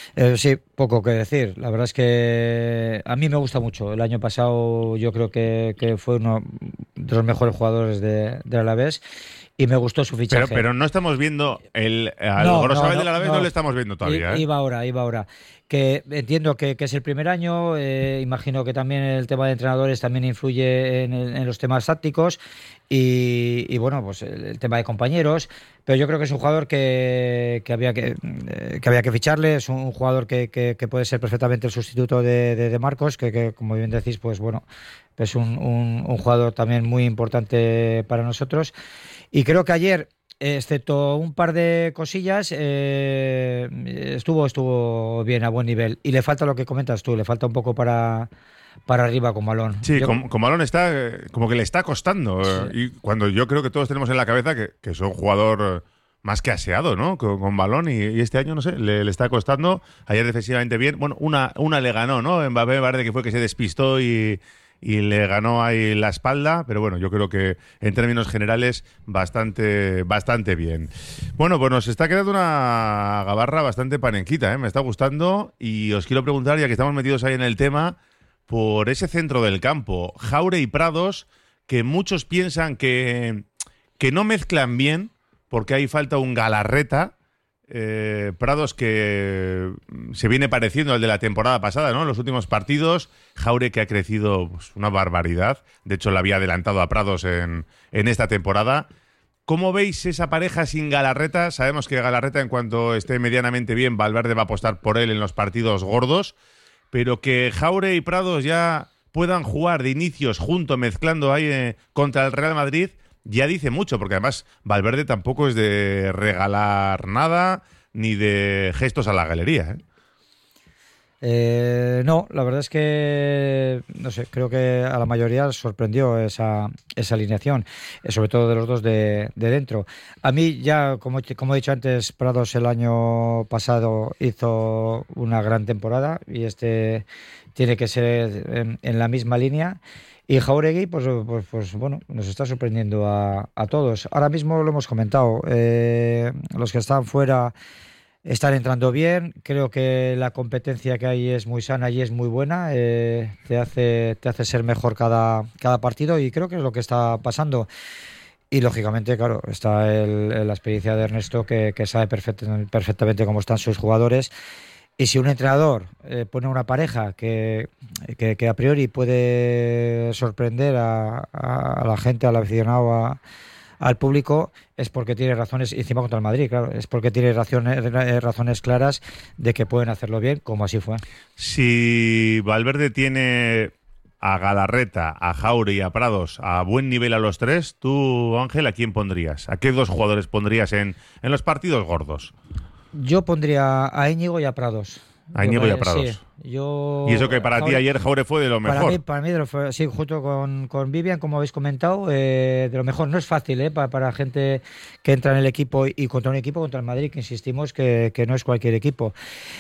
Sí, poco que decir. La verdad es que a mí me gusta mucho. El año pasado yo creo que fue uno de los mejores jugadores del Alavés y me gustó su fichaje. Pero no estamos viendo al Gorosabel del Alavés, no le estamos viendo todavía. Iba ahora. Que entiendo que es el primer año, imagino que también el tema de entrenadores también influye en los temas tácticos y bueno, pues el tema de compañeros, pero yo creo que es un jugador que había que ficharle, es un jugador que puede ser perfectamente el sustituto de Marcos, que como bien decís, pues bueno, es un jugador también muy importante para nosotros y creo que ayer, excepto un par de cosillas, estuvo bien, a buen nivel. Y le falta lo que comentas tú, le falta un poco para arriba con balón. Sí, con balón está como que le está costando. Sí. Y cuando yo creo que todos tenemos en la cabeza que es un jugador más que aseado, ¿no? Con balón y este año, no sé, le está costando. Ayer defensivamente bien. Bueno, una le ganó, ¿no? Mbappé parece que fue que se despistó y le ganó ahí la espalda, pero bueno, yo creo que en términos generales bastante bien. Bueno, pues nos está quedando una gabarra bastante panenquita, ¿eh? Me está gustando y os quiero preguntar, ya que estamos metidos ahí en el tema, por ese centro del campo, Jaure y Prados, que muchos piensan que no mezclan bien, porque ahí falta un Galarreta. Prados que se viene pareciendo al de la temporada pasada, ¿no? En los últimos partidos, Jaure que ha crecido pues, una barbaridad, de hecho le había adelantado a Prados en esta temporada. ¿Cómo veis esa pareja sin Galarreta? Sabemos que Galarreta, en cuanto esté medianamente bien, Valverde va a apostar por él en los partidos gordos, pero que Jaure y Prados ya puedan jugar de inicios juntos, mezclando ahí contra el Real Madrid, ya dice mucho, porque además Valverde tampoco es de regalar nada ni de gestos a la galería, No, la verdad es que no sé, creo que a la mayoría sorprendió esa alineación, sobre todo de los dos de dentro. A mí ya, como he dicho antes, Prados el año pasado hizo una gran temporada y este tiene que ser en la misma línea. Y Jauregui, pues bueno, nos está sorprendiendo a todos. Ahora mismo lo hemos comentado, los que están fuera están entrando bien. Creo que la competencia que hay es muy sana y es muy buena. Te hace ser mejor cada partido y creo que es lo que está pasando. Y lógicamente, claro, está la experiencia de Ernesto que sabe perfectamente cómo están sus jugadores. Y si un entrenador pone una pareja que a priori puede sorprender a la gente, al aficionado, al público, es porque tiene razones, y encima contra el Madrid, claro, es porque tiene razones claras de que pueden hacerlo bien, como así fue. Si Valverde tiene a Galarreta, a Jaure y a Prados a buen nivel a los tres, tú, Ángel, ¿a quién pondrías? ¿A qué dos jugadores pondrías en los partidos gordos? Yo pondría a Íñigo y a Prados. A Íñigo y a Prados. Sí, y eso que para ti ayer Jaure fue de lo mejor. Para mí de lo mejor, sí, junto con Vivian, como habéis comentado, de lo mejor. No es fácil para gente que entra en el equipo y contra un equipo, contra el Madrid, que insistimos que no es cualquier equipo.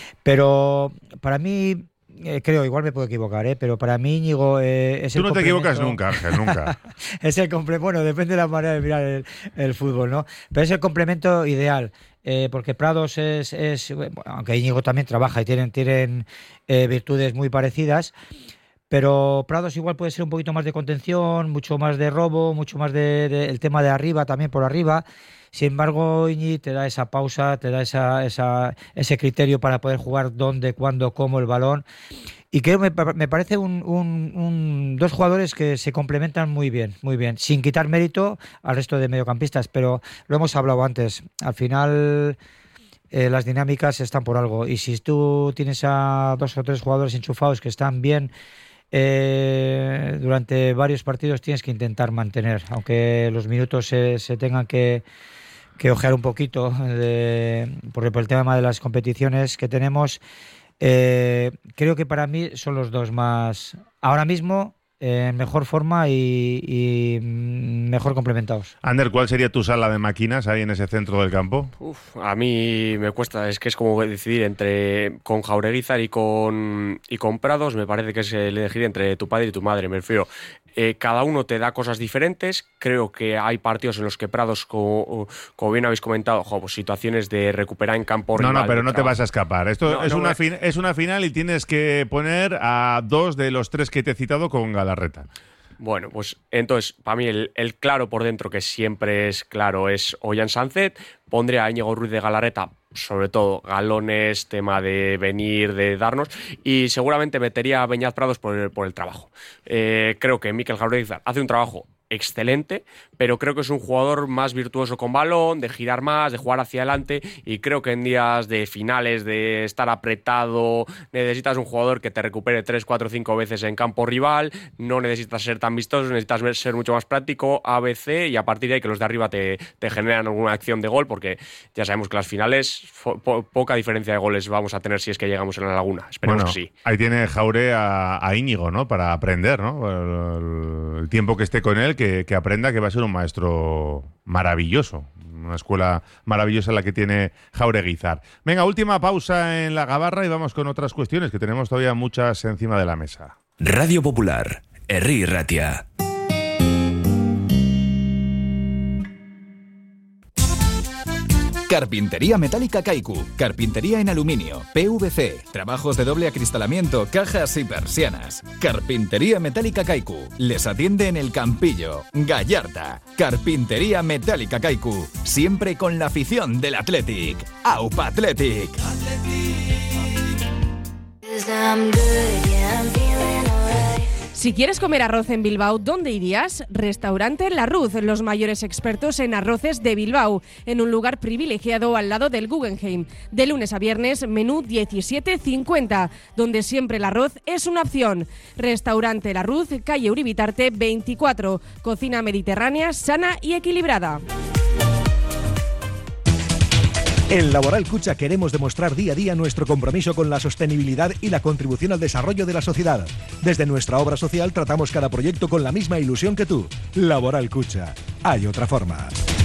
Pero para mí, creo, igual me puedo equivocar, pero para mí Íñigo es el complemento. Tú no te equivocas nunca, Ángel, nunca. Es el complemento, bueno, depende de la manera de mirar el fútbol, ¿no? Pero es el complemento ideal. Porque Prados es aunque Íñigo también trabaja y tienen virtudes muy parecidas, pero Prados igual puede ser un poquito más de contención, mucho más de robo, mucho más el tema de arriba, también por arriba. Sin embargo, Íñigo te da esa pausa, te da ese criterio para poder jugar dónde, cuándo, cómo el balón. Y creo me parece dos jugadores que se complementan muy bien, sin quitar mérito al resto de mediocampistas, pero lo hemos hablado antes. Al final las dinámicas están por algo, y si tú tienes a dos o tres jugadores enchufados que están bien durante varios partidos, tienes que intentar mantener, aunque los minutos se tengan que ojear un poquito por el tema de las competiciones que tenemos. Creo que para mí son los dos más, ahora mismo, en mejor forma y mejor complementados. Ander, ¿cuál sería tu sala de máquinas ahí en ese centro del campo? A mí me cuesta, es que es como decidir con Jaureguizar y con Prados. Me parece que es elegir entre tu padre y tu madre, me refiero. Cada uno te da cosas diferentes. Creo que hay partidos en los que Prados, como bien habéis comentado, pues situaciones de recuperar en campo rival. No, pero no te vas a escapar. Esto es una final y tienes que poner a 2 de los 3 que te he citado con Galarreta. Bueno, pues entonces, para mí el claro por dentro, que siempre es claro, es Ollán Sánchez. Pondría a Íñigo Ruiz de Galarreta, sobre todo galones, tema de venir, de darnos, y seguramente metería a Beñat Prados por el trabajo. Creo que Mikel Jauregui hace un trabajo excelente, pero creo que es un jugador más virtuoso con balón, de girar más, de jugar hacia adelante, y creo que en días de finales, de estar apretado, necesitas un jugador que te recupere 3, 4, 5 veces en campo rival. No necesitas ser tan vistoso, necesitas ser mucho más práctico, ABC, y a partir de ahí que los de arriba te generan alguna acción de gol, porque ya sabemos que las finales poca diferencia de goles vamos a tener si es que llegamos en la Laguna. Esperemos que sí. Ahí tiene Jaure a Íñigo, ¿no? Para aprender, ¿no? El tiempo que esté con él, que aprenda, que va a ser un maestro maravilloso. Una escuela maravillosa la que tiene Jauregui. Venga, última pausa en la gabarra y vamos con otras cuestiones, que tenemos todavía muchas encima de la mesa. Radio Popular, Herri Ratia. Carpintería Metálica Kaiku. Carpintería en aluminio, PVC, trabajos de doble acristalamiento, cajas y persianas. Carpintería Metálica Kaiku. Les atiende en El Campillo, Gallarta. Carpintería Metálica Kaiku. Siempre con la afición del Athletic. AUPA Athletic. Si quieres comer arroz en Bilbao, ¿dónde irías? Restaurante La Ruz, los mayores expertos en arroces de Bilbao, en un lugar privilegiado al lado del Guggenheim. De lunes a viernes, menú 17,50, donde siempre el arroz es una opción. Restaurante La Ruz, calle Uribitarte 24, cocina mediterránea, sana y equilibrada. En Laboral Cucha queremos demostrar día a día nuestro compromiso con la sostenibilidad y la contribución al desarrollo de la sociedad. Desde nuestra obra social tratamos cada proyecto con la misma ilusión que tú. Laboral Cucha. Hay otra forma.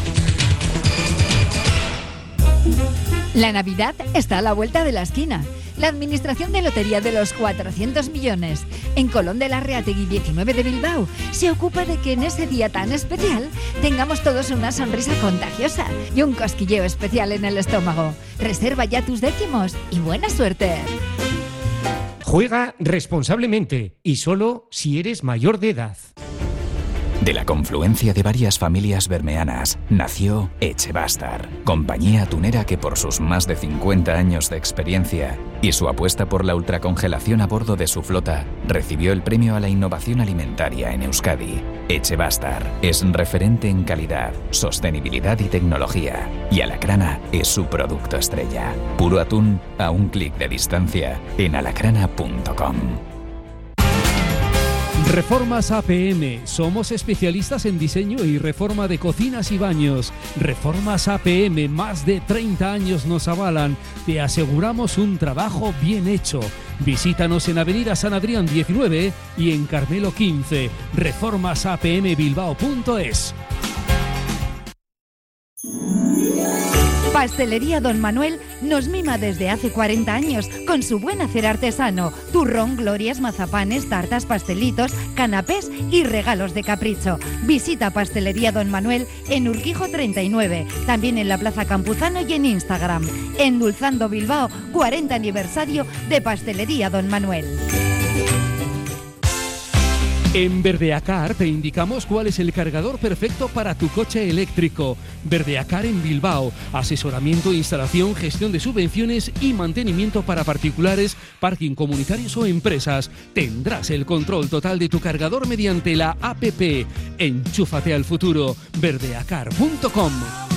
La Navidad está a la vuelta de la esquina. La Administración de Lotería de los 400 millones en Colón de la Reategui 19 de Bilbao se ocupa de que en ese día tan especial tengamos todos una sonrisa contagiosa y un cosquilleo especial en el estómago. Reserva ya tus décimos y buena suerte. Juega responsablemente y solo si eres mayor de edad. De la confluencia de varias familias bermeanas nació Echebastar, compañía atunera que por sus más de 50 años de experiencia y su apuesta por la ultracongelación a bordo de su flota recibió el premio a la innovación alimentaria en Euskadi. Echebastar es referente en calidad, sostenibilidad y tecnología, y Alacrana es su producto estrella. Puro atún a un clic de distancia en alacrana.com. Reformas APM. Somos especialistas en diseño y reforma de cocinas y baños. Reformas APM, más de 30 años nos avalan. Te aseguramos un trabajo bien hecho. Visítanos en Avenida San Adrián 19 y en Carmelo 15. reformasapmbilbao.es. Pastelería Don Manuel nos mima desde hace 40 años con su buen hacer artesano, turrón, glorias, mazapanes, tartas, pastelitos, canapés y regalos de capricho. Visita Pastelería Don Manuel en Urquijo 39, también en la Plaza Campuzano y en Instagram. Endulzando Bilbao, 40 aniversario de Pastelería Don Manuel. En Verdeacar te indicamos cuál es el cargador perfecto para tu coche eléctrico. Verdeacar en Bilbao. Asesoramiento, instalación, gestión de subvenciones y mantenimiento para particulares, parking comunitarios o empresas. Tendrás el control total de tu cargador mediante la APP. Enchúfate al futuro. Verdeacar.com.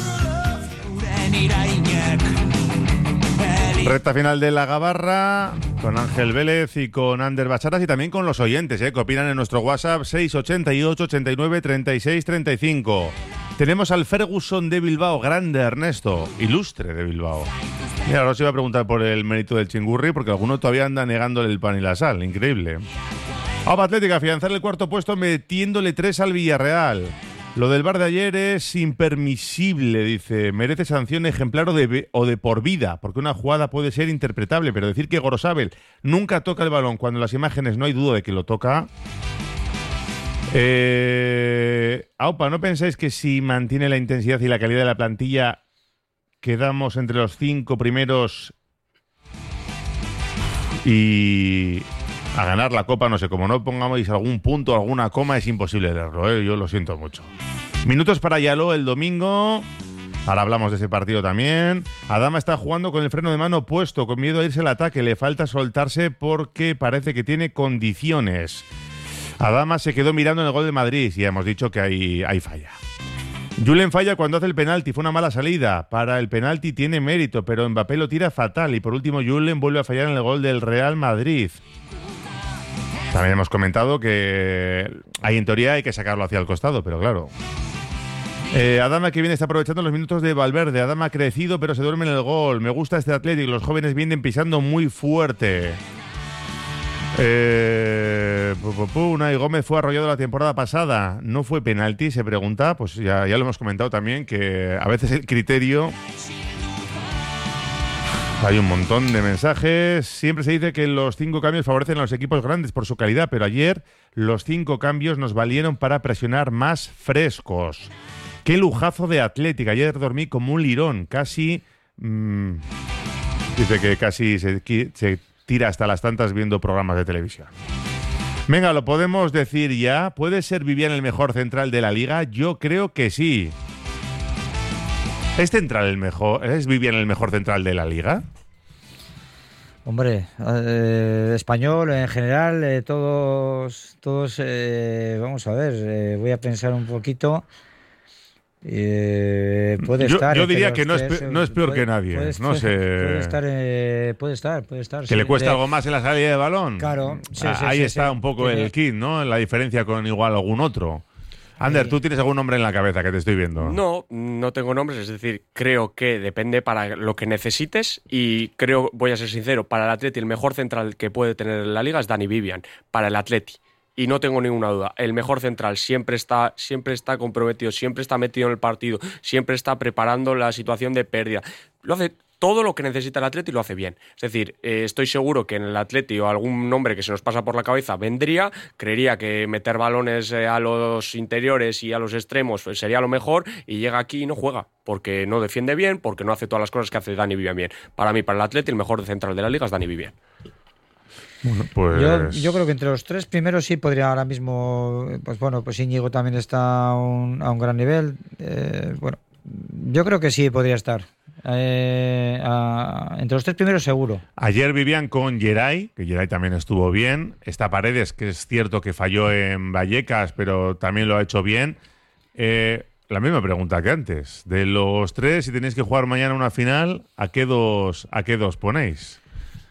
Recta final de la gabarra con Ángel Vélez y con Ander Bacharas y también con los oyentes, que opinan en nuestro WhatsApp 688 89 36 35. Tenemos al Ferguson de Bilbao, grande Ernesto, ilustre de Bilbao. Mira, ahora os iba a preguntar por el mérito del chingurri porque alguno todavía anda negándole el pan y la sal, increíble. AUPA Athletic, afianzar el cuarto puesto metiéndole 3 al Villarreal. Lo del VAR de ayer es impermisible, dice. Merece sanción ejemplar o de por vida, porque una jugada puede ser interpretable, pero decir que Gorosabel nunca toca el balón cuando en las imágenes no hay duda de que lo toca... Aupa, ¿no pensáis que si mantiene la intensidad y la calidad de la plantilla quedamos entre los 5 primeros y a ganar la Copa? No sé, como no pongamos algún punto, alguna coma, es imposible leerlo, yo lo siento mucho. Minutos para Yaló el domingo. Ahora hablamos de ese partido también. Adama está jugando con el freno de mano puesto, con miedo a irse al ataque. Le falta soltarse porque parece que tiene condiciones. Adama se quedó mirando en el gol de Madrid y hemos dicho que hay falla. Julen falla cuando hace el penalti, fue una mala salida. Para el penalti tiene mérito, pero Mbappé lo tira fatal. Y por último, Julen vuelve a fallar en el gol del Real Madrid. También hemos comentado que en teoría hay que sacarlo hacia el costado, pero claro. Adama, que viene, está aprovechando los minutos de Valverde. Adama ha crecido, pero se duerme en el gol. Me gusta este Athletic, los jóvenes vienen pisando muy fuerte. Unai Gómez fue arrollado la temporada pasada. ¿No fue penalti? Se pregunta. Pues ya lo hemos comentado también, que a veces el criterio... Hay un montón de mensajes. Siempre se dice que los 5 cambios favorecen a los equipos grandes por su calidad, pero ayer los 5 cambios nos valieron para presionar más frescos. ¡Qué lujazo de Atlético! Ayer dormí como un lirón, casi... dice que casi se tira hasta las tantas viendo programas de televisión. Venga, ¿lo podemos decir ya? ¿Puede ser Vivian el mejor central de la Liga? Yo creo que sí. ¿Es Vivian el mejor central de la Liga? Hombre, español en general, todos vamos a ver, voy a pensar un poquito. Puede estar. Yo diría que no es peor que nadie. No sé. Puede estar. Que sí, le cuesta algo más en la salida de balón. Claro. Ahí está un poco el kit, ¿no? La diferencia con igual algún otro. Ander, ¿tú tienes algún nombre en la cabeza que te estoy viendo? No tengo nombres, es decir, creo que depende para lo que necesites y creo, voy a ser sincero, para el Atleti el mejor central que puede tener la Liga es Dani Vivian, para el Atleti. Y no tengo ninguna duda, el mejor central siempre está comprometido, siempre está metido en el partido, siempre está preparando la situación de pérdida. Lo hace todo lo que necesita el Atleti, lo hace bien. Es decir, estoy seguro que en el Atleti o algún nombre que se nos pasa por la cabeza vendría, creería que meter balones a los interiores y a los extremos sería lo mejor, y llega aquí y no juega, porque no defiende bien, porque no hace todas las cosas que hace Dani Vivian bien. Para mí, para el Atleti, el mejor central de la Liga es Dani Vivian. Bueno, pues... yo creo que entre los 3 primeros sí podría ahora mismo, pues Íñigo también está a un gran nivel. Yo creo que sí podría estar. Entre los 3 primeros seguro. Ayer vivían con Geray, que Geray también estuvo bien. Está Paredes, que es cierto que falló en Vallecas, pero también lo ha hecho bien. La misma pregunta que antes. De los 3, si tenéis que jugar mañana una final, ¿a qué dos ponéis?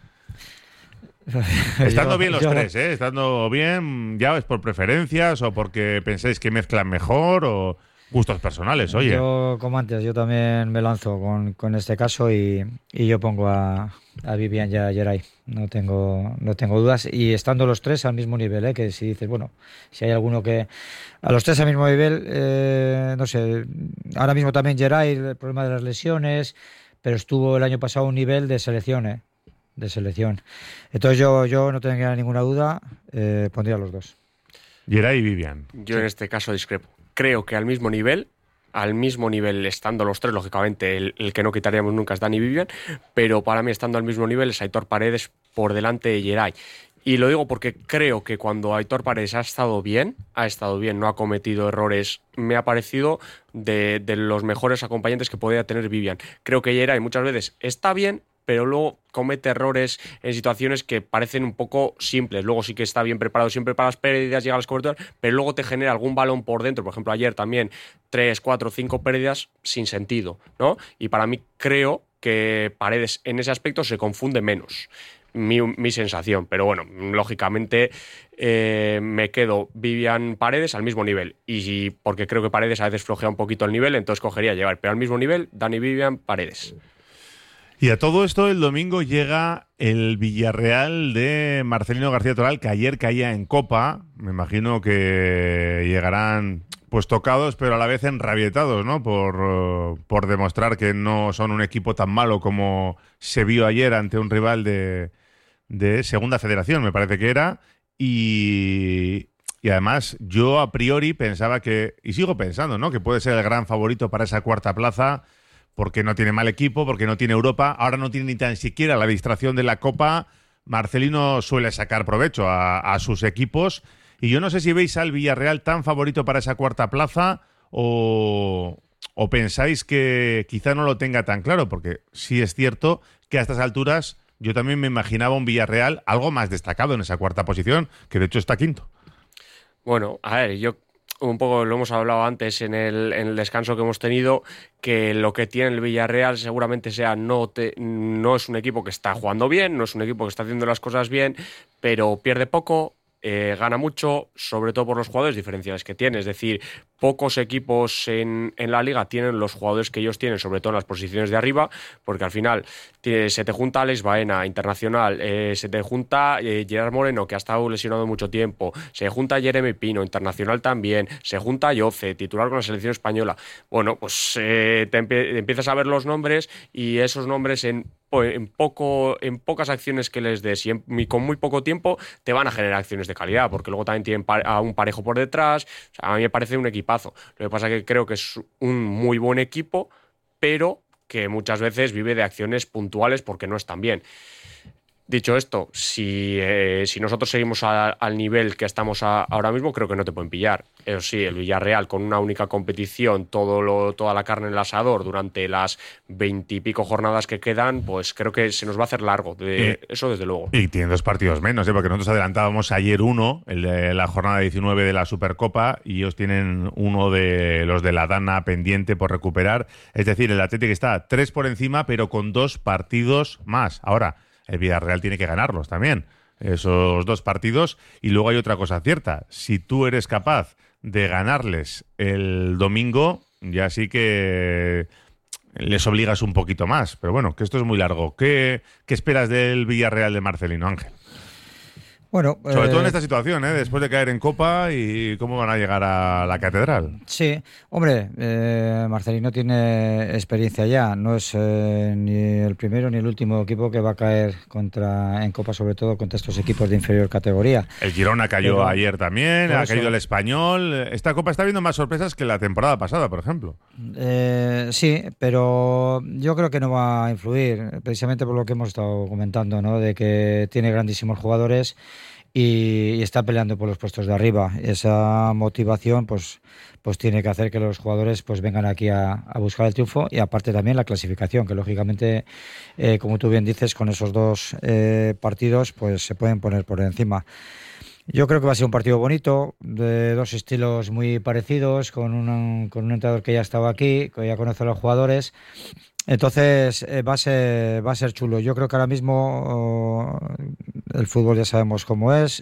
Estando bien los 3, estando bien, ¿ya es por preferencias o porque pensáis que mezclan mejor o gustos personales? Oye, yo como antes, yo también me lanzo con este caso y yo pongo a Vivian y a Geray. No tengo dudas, y estando los 3 al mismo nivel, que si dices, bueno, si hay alguno que a los 3 al mismo nivel, no sé, ahora mismo también Geray, el problema de las lesiones, pero estuvo el año pasado a un nivel de selección, Entonces yo no tendría ninguna duda, pondría a los 2. Geray y Vivian. Yo en este caso discrepo. Creo que al mismo nivel, estando los 3, lógicamente el que no quitaríamos nunca es Dani Vivian, pero para mí estando al mismo nivel es Aitor Paredes por delante de Geray. Y lo digo porque creo que cuando Aitor Paredes ha estado bien, no ha cometido errores, me ha parecido de los mejores acompañantes que podía tener Vivian. Creo que Geray muchas veces está bien, pero luego comete errores en situaciones que parecen un poco simples. Luego sí que está bien preparado siempre para las pérdidas, llega a las coberturas, pero luego te genera algún balón por dentro. Por ejemplo, ayer también 3, 4, 5 pérdidas sin sentido, ¿no? Y para mí creo que Paredes en ese aspecto se confunde menos. Mi sensación, pero bueno, lógicamente me quedo Vivian Paredes al mismo nivel, y porque creo que Paredes a veces flojea un poquito el nivel, entonces cogería llevar, pero al mismo nivel Dani Vivian Paredes. Y a todo esto, el domingo llega el Villarreal de Marcelino García Toral, que ayer caía en Copa. Me imagino que llegarán pues tocados, pero a la vez enrabietados, ¿no? Por demostrar que no son un equipo tan malo como se vio ayer ante un rival de Segunda Federación, me parece que era. Y Y además, yo a priori pensaba que, y sigo pensando, ¿no?, que puede ser el gran favorito para esa cuarta plaza, porque no tiene mal equipo, porque no tiene Europa, ahora no tiene ni tan siquiera la distracción de la Copa. Marcelino suele sacar provecho a sus equipos, y yo no sé si veis al Villarreal tan favorito para esa cuarta plaza o pensáis que quizá no lo tenga tan claro, porque sí es cierto que a estas alturas yo también me imaginaba un Villarreal algo más destacado en esa cuarta posición, que de hecho está quinto. Bueno, a ver, yo un poco lo hemos hablado antes en el descanso que hemos tenido, que lo que tiene el Villarreal seguramente sea no es un equipo que está jugando bien, no es un equipo que está haciendo las cosas bien, pero pierde poco, gana mucho, sobre todo por los jugadores diferenciales que tiene. Es decir, pocos equipos en la liga tienen los jugadores que ellos tienen, sobre todo en las posiciones de arriba, porque al final se te junta Alex Baena, internacional, se te junta Gerard Moreno, que ha estado lesionado mucho tiempo, se junta Jeremy Pino, internacional también, se junta Yoce, titular con la selección española. Bueno, pues empiezas a ver los nombres, y esos nombres en pocas acciones que les des y con muy poco tiempo te van a generar acciones de calidad, porque luego también tienen a un Parejo por detrás. O sea, a mí me parece un equipazo. Lo que pasa es que creo que es un muy buen equipo, pero que muchas veces vive de acciones puntuales porque no están bien. Dicho esto, si nosotros seguimos al nivel que estamos ahora mismo, creo que no te pueden pillar. Eso sí, el Villarreal con una única competición, toda la carne en el asador durante las 20 y pico jornadas que quedan, pues creo que se nos va a hacer largo. Eso desde luego. Y tienen 2 partidos menos, porque nosotros adelantábamos ayer uno, el de la jornada 19 de la Supercopa, y ellos tienen uno de los de la Dana pendiente por recuperar. Es decir, el Atlético está 3 por encima, pero con 2 partidos más. Ahora, el Villarreal tiene que ganarlos también, esos 2 partidos. Y luego hay otra cosa cierta: si tú eres capaz de ganarles el domingo, ya sí que les obligas un poquito más. Pero bueno, que esto es muy largo. ¿Qué esperas del Villarreal de Marcelino, Ángel? Bueno, sobre todo en esta situación, después de caer en Copa, y cómo van a llegar a la Catedral. Sí, hombre, Marcelino tiene experiencia ya, no es ni el primero ni el último equipo que va a caer en Copa, sobre todo contra estos equipos de inferior categoría. El Girona cayó ayer también, ha caído el Español. Esta Copa está viendo más sorpresas que la temporada pasada, por ejemplo. Sí, pero yo creo que no va a influir, precisamente por lo que hemos estado comentando, ¿no?, de que tiene grandísimos jugadores y está peleando por los puestos de arriba. Esa motivación pues tiene que hacer que los jugadores pues vengan aquí a buscar el triunfo, y aparte también la clasificación, que lógicamente, como tú bien dices, con esos 2 partidos pues se pueden poner por encima. Yo creo que va a ser un partido bonito, de 2 estilos muy parecidos, con un entrenador que ya estaba aquí, que ya conoce a los jugadores. Entonces va a ser chulo. Yo creo que ahora mismo el fútbol ya sabemos cómo es,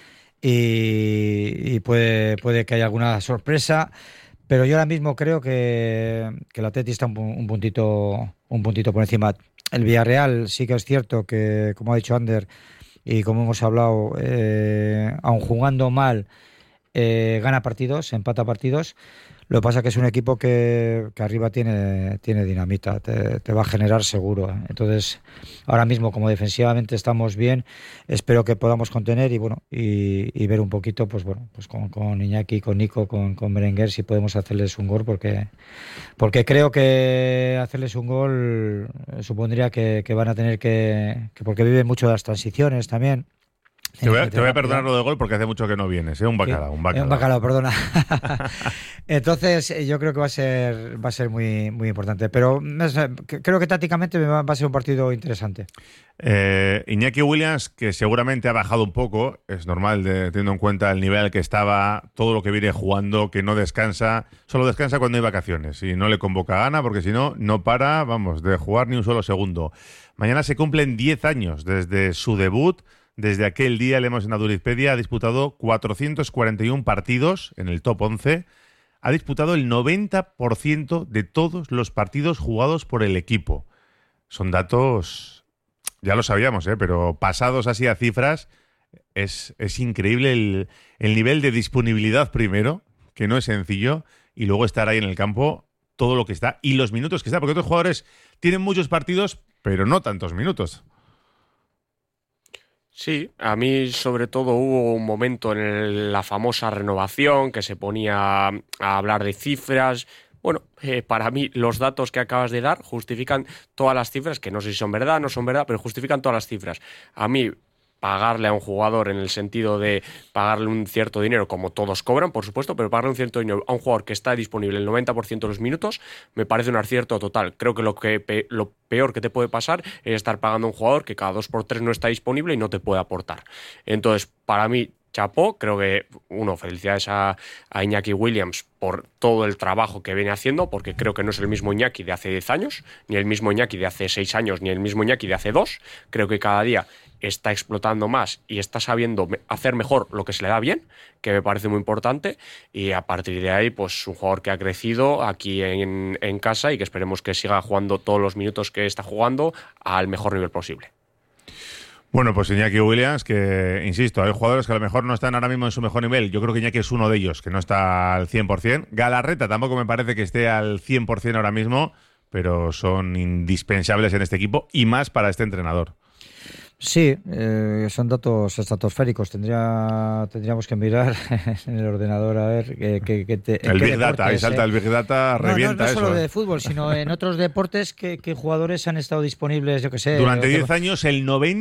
y puede que haya alguna sorpresa, pero yo ahora mismo creo que el Atleti está un puntito por encima. El Villarreal sí que es cierto que, como ha dicho Ander, y como hemos hablado, aun jugando mal, gana partidos, empata partidos. Lo que pasa es que es un equipo que arriba tiene dinamita, te va a generar seguro. Entonces, ahora mismo, como defensivamente estamos bien, espero que podamos contener y ver un poquito, pues con Iñaki, con Nico, con Berenguer, si podemos hacerles un gol, porque creo que hacerles un gol supondría que van a tener que porque viven mucho de las transiciones también. Te voy a perdonar lo de gol porque hace mucho que no vienes, un bacalao. Un bacalao, perdona. Entonces, yo creo que va a ser muy, muy importante. Pero creo que tácticamente va a ser un partido interesante. Iñaki Williams, que seguramente ha bajado un poco, es normal teniendo en cuenta el nivel al que estaba, todo lo que viene jugando, que no descansa, solo descansa cuando hay vacaciones y no le convoca a Gana, porque si no, no para, de jugar ni un solo segundo. Mañana se cumplen 10 años desde su debut. Desde aquel día, leemos en Aduripedia, ha disputado 441 partidos en el top 11. Ha disputado el 90% de todos los partidos jugados por el equipo. Son datos, ya lo sabíamos, pero pasados así a cifras, es increíble el nivel de disponibilidad primero, que no es sencillo, y luego estar ahí en el campo, todo lo que está, y los minutos que está, porque otros jugadores tienen muchos partidos, pero no tantos minutos. Sí, a mí sobre todo hubo un momento en la famosa renovación que se ponía a hablar de cifras. Bueno, para mí los datos que acabas de dar justifican todas las cifras, que no sé si son verdad, no son verdad, pero justifican todas las cifras. A mí pagarle a un jugador en el sentido de pagarle un cierto dinero, como todos cobran, por supuesto, pero pagarle un cierto dinero a un jugador que está disponible el 90% de los minutos, me parece un acierto total. Creo que lo peor que te puede pasar es estar pagando a un jugador que cada 2x3 no está disponible y no te puede aportar. Entonces, para mí, chapó, creo que, felicidades a Iñaki Williams por todo el trabajo que viene haciendo, porque creo que no es el mismo Iñaki de hace 10 años, ni el mismo Iñaki de hace 6 años, ni el mismo Iñaki de hace 2. Creo que cada día está explotando más y está sabiendo hacer mejor lo que se le da bien, que me parece muy importante, y a partir de ahí, pues un jugador que ha crecido aquí en casa y que esperemos que siga jugando todos los minutos que está jugando al mejor nivel posible. Bueno, pues Iñaki Williams, que, insisto, hay jugadores que a lo mejor no están ahora mismo en su mejor nivel. Yo creo que Iñaki es uno de ellos, que no está al 100%. Galarreta tampoco me parece que esté al 100% ahora mismo, pero son indispensables en este equipo y más para este entrenador. Sí, son datos estratosféricos. Tendríamos que mirar en el ordenador a ver el Big Data, ahí salta el Big Data, revienta eso. No solo de fútbol, sino en otros deportes que jugadores han estado disponibles, yo que sé. Durante 10 años, el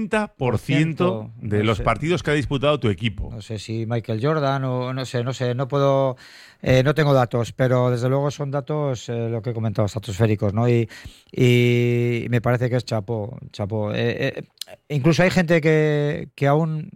90% de los partidos que ha disputado tu equipo. No sé si Michael Jordan o no sé, no puedo... no tengo datos, pero desde luego son datos, lo que he comentado, estratosféricos, ¿no? Y me parece que es chapó. Incluso hay gente que aún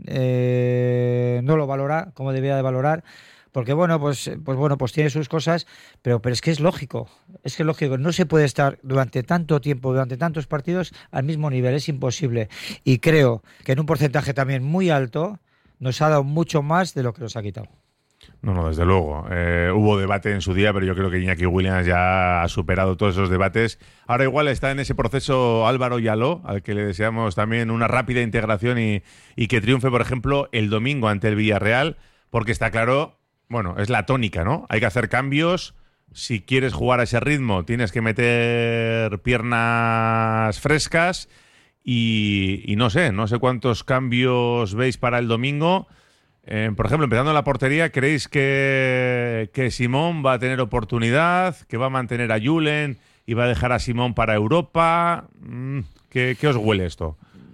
no lo valora como debía de valorar, porque pues tiene sus cosas, pero es que es lógico, no se puede estar durante tanto tiempo, durante tantos partidos al mismo nivel, es imposible. Y creo que en un porcentaje también muy alto nos ha dado mucho más de lo que nos ha quitado. No, desde luego. Hubo debate en su día, pero yo creo que Iñaki Williams ya ha superado todos esos debates. Ahora igual está en ese proceso Álvaro Yaló, al que le deseamos también una rápida integración y que triunfe, por ejemplo, el domingo ante el Villarreal, porque está claro, es la tónica, ¿no? Hay que hacer cambios. Si quieres jugar a ese ritmo, tienes que meter piernas frescas y no sé cuántos cambios veis para el domingo. Por ejemplo, empezando en la portería, ¿creéis que Simón va a tener oportunidad, que va a mantener a Julen y va a dejar a Simón para Europa? ¿Qué os huele esto?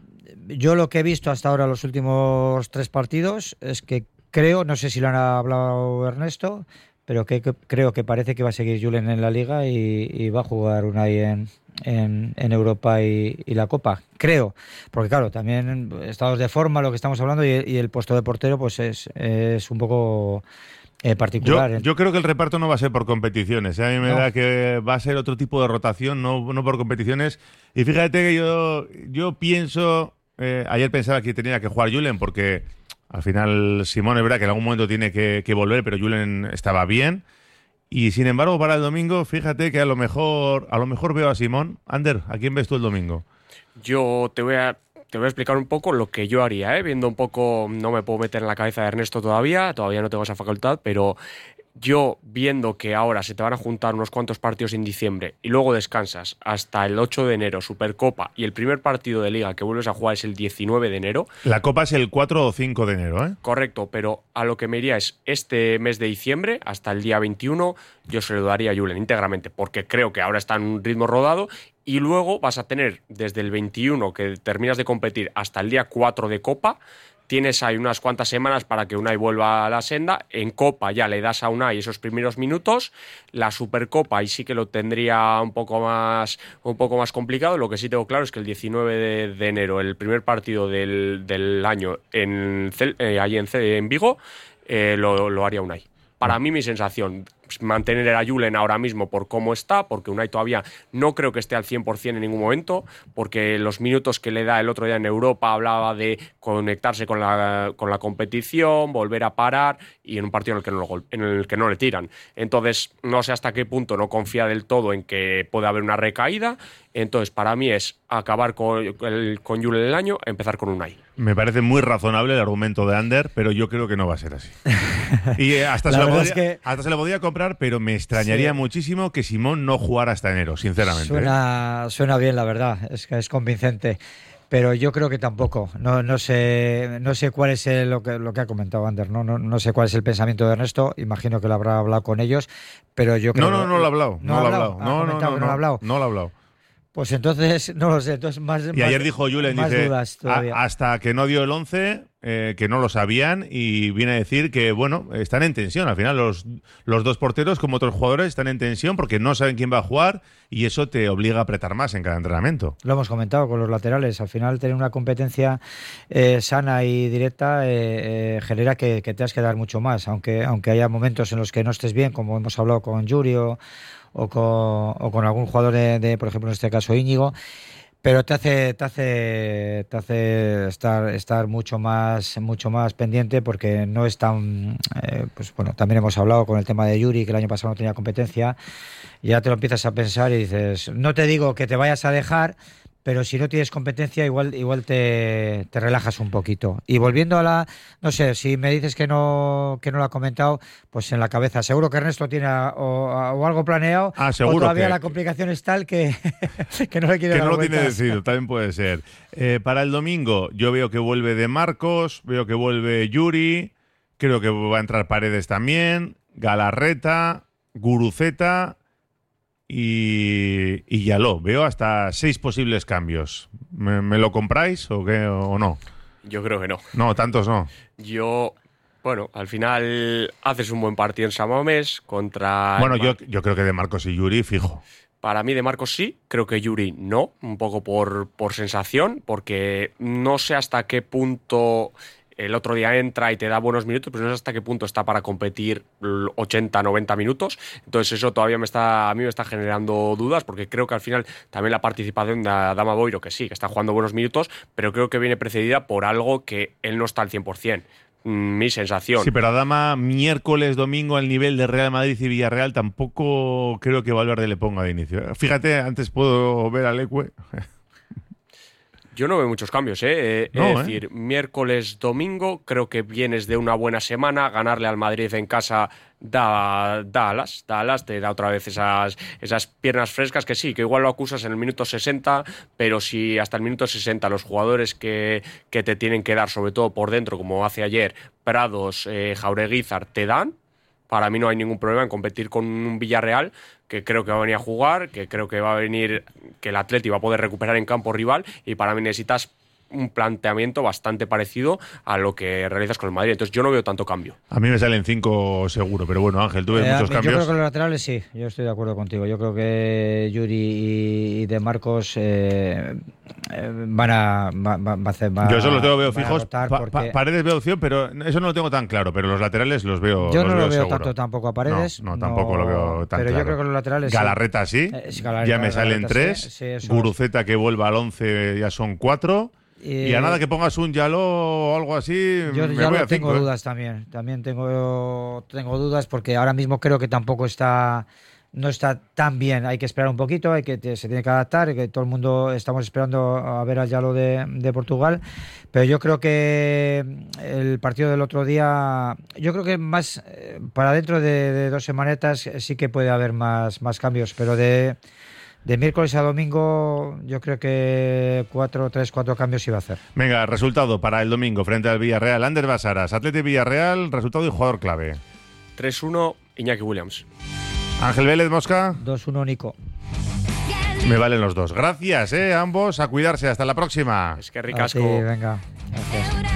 Yo lo que he visto hasta ahora los últimos 3 partidos es que creo, no sé si lo han hablado Ernesto, pero creo que parece que va a seguir Julen en la Liga y va a jugar Unai en Europa y la Copa, creo, porque claro, también estados de forma, lo que estamos hablando, y el puesto de portero pues es un poco particular. Yo creo que el reparto no va a ser por competiciones, a mí me da que va a ser otro tipo de rotación, no por competiciones, y fíjate que yo pienso, ayer pensaba que tenía que jugar Julen, porque al final Simón es verdad que en algún momento tiene que volver, pero Julen estaba bien. Y sin embargo, para el domingo, fíjate que a lo mejor veo a Simón. Ander, ¿a quién ves tú el domingo? Yo te voy a explicar un poco lo que yo haría, viendo un poco, no me puedo meter en la cabeza de Ernesto todavía no tengo esa facultad, pero yo viendo que ahora se te van a juntar unos cuantos partidos en diciembre y luego descansas hasta el 8 de enero, Supercopa, y el primer partido de Liga que vuelves a jugar es el 19 de enero. La Copa es el 4 o 5 de enero, ¿eh? Correcto, pero a lo que me iría es este mes de diciembre, hasta el día 21, yo se lo daría a Julen íntegramente, porque creo que ahora está en un ritmo rodado, y luego vas a tener desde el 21 que terminas de competir hasta el día 4 de Copa. Tienes ahí unas cuantas semanas para que Unai vuelva a la senda. En Copa ya le das a Unai esos primeros minutos. La Supercopa ahí sí que lo tendría un poco más complicado. Lo que sí tengo claro es que el 19 de enero, el primer partido del año allí en Vigo, lo haría Unai. Para mí, mi sensación, mantener a Julen ahora mismo por cómo está, porque Unai todavía no creo que esté al 100% en ningún momento, porque los minutos que le da el otro día en Europa hablaba de conectarse con la competición, volver a parar, y en un partido en el que no le tiran. Entonces, no sé hasta qué punto no confía del todo en que puede haber una recaída. Entonces, para mí es acabar con Julen el año, empezar con Unai. Me parece muy razonable el argumento de Ander, pero yo creo que no va a ser así. Y hasta se lo podía comprar, pero me extrañaría muchísimo que Simón no jugara hasta enero, sinceramente. Suena bien, la verdad, es que es convincente. Pero yo creo que tampoco. No sé cuál es lo que ha comentado Ander. No sé cuál es el pensamiento de Ernesto. Imagino que lo habrá hablado con ellos. Pero yo creo no lo ha hablado. No lo ha hablado. No lo ha hablado. No lo ha hablado. Pues entonces, no lo sé. Entonces y ayer dijo Julen, dice, hasta que no dio el 11, que no lo sabían, y viene a decir que, bueno, están en tensión. Al final los dos porteros, como otros jugadores, están en tensión porque no saben quién va a jugar, y eso te obliga a apretar más en cada entrenamiento. Lo hemos comentado con los laterales. Al final, tener una competencia sana y directa genera que tengas que dar mucho más, aunque haya momentos en los que no estés bien, como hemos hablado con Yuri o con algún jugador de, por ejemplo, en este caso Íñigo, pero te hace estar mucho más pendiente, porque no es tan pues bueno, también hemos hablado con el tema de Yuri, que el año pasado no tenía competencia, y ya te lo empiezas a pensar y dices, no te digo que te vayas a dejar, pero si no tienes competencia igual te relajas un poquito. Y volviendo a no sé, si me dices que no lo ha comentado, pues en la cabeza, seguro que Ernesto tiene o algo planeado, seguro, o todavía que la complicación es tal que no le quiere que dar no lo vueltas. tiene decidido, también puede ser. Para el domingo yo veo que vuelve De Marcos, veo que vuelve Yuri, creo que va a entrar Paredes también, Galarreta, Guruceta y Yaló. Veo hasta 6 posibles cambios. ¿Me lo compráis o qué, o no? Yo creo que no. No, tantos no. Bueno, al final haces un buen partido en San Mamés contra... Bueno, yo creo que De Marcos y Yuri, fijo. Para mí De Marcos sí, creo que Yuri no, un poco por sensación, porque no sé hasta qué punto... El otro día entra y te da buenos minutos, pero no sé hasta qué punto está para competir 80, 90 minutos. Entonces eso todavía a mí me está generando dudas, porque creo que al final también la participación de Adama Boiro, que sí, que está jugando buenos minutos, pero creo que viene precedida por algo que él no está al 100%. Mi sensación. Sí, pero Adama miércoles, domingo al nivel de Real Madrid y Villarreal tampoco creo que Valverde le ponga de inicio. Fíjate, antes puedo ver a Leque. Yo no veo muchos cambios, Es decir, miércoles, domingo, creo que vienes de una buena semana, ganarle al Madrid en casa da alas, te da otra vez esas piernas frescas, que sí, que igual lo acusas en el minuto 60, pero si hasta el minuto 60 los jugadores que te tienen que dar, sobre todo por dentro, como hace ayer Prados, Jaureguizar, te dan, para mí no hay ningún problema en competir con un Villarreal que creo que va a venir a jugar, que creo que va a venir, que el Atleti va a poder recuperar en campo rival, y para mí necesitas un planteamiento bastante parecido a lo que realizas con el Madrid. Entonces yo no veo tanto cambio. A mí me salen 5 seguro, pero bueno, Ángel, tú ves muchos cambios. Yo creo que los laterales sí, yo estoy de acuerdo contigo. Yo creo que Yuri y De Marcos van a hacer... Yo eso lo veo fijos. Porque... Paredes veo opción, pero eso no lo tengo tan claro, pero los laterales los veo. Yo no lo veo seguro. Tanto tampoco a Paredes. No, tampoco lo veo tan pero claro. Yo creo que los laterales Galarreta sí. Ya me salen 3. Sí, Guruceta que vuelva al 11 ya son 4. Y a nada que pongas un Yaló o algo así, yo me voy a 5. Tengo dudas también. También tengo dudas, porque ahora mismo creo que tampoco no está tan bien. Hay que esperar un poquito, se tiene que adaptar, que todo el mundo estamos esperando a ver al Yaló de Portugal. Pero yo creo que el partido del otro día, yo creo que más para dentro de 2 semanetas sí que puede haber más cambios, pero de miércoles a domingo yo creo que 4 cambios iba a hacer. Venga, resultado para el domingo frente al Villarreal. Ander Basaras, Atleti Villarreal, resultado y jugador clave. 3-1, Iñaki Williams. Ángel Vélez Mosca. 2-1, Nico. Me valen los dos. Gracias, ambos. A cuidarse. Hasta la próxima. Es que ricasco. Sí, venga. Gracias.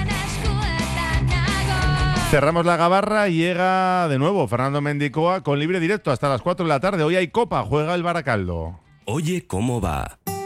Cerramos la gabarra y llega de nuevo Fernando Mendicoa con libre directo hasta las 4 de la tarde. Hoy hay Copa, juega el Baracaldo. Oye, ¿cómo va?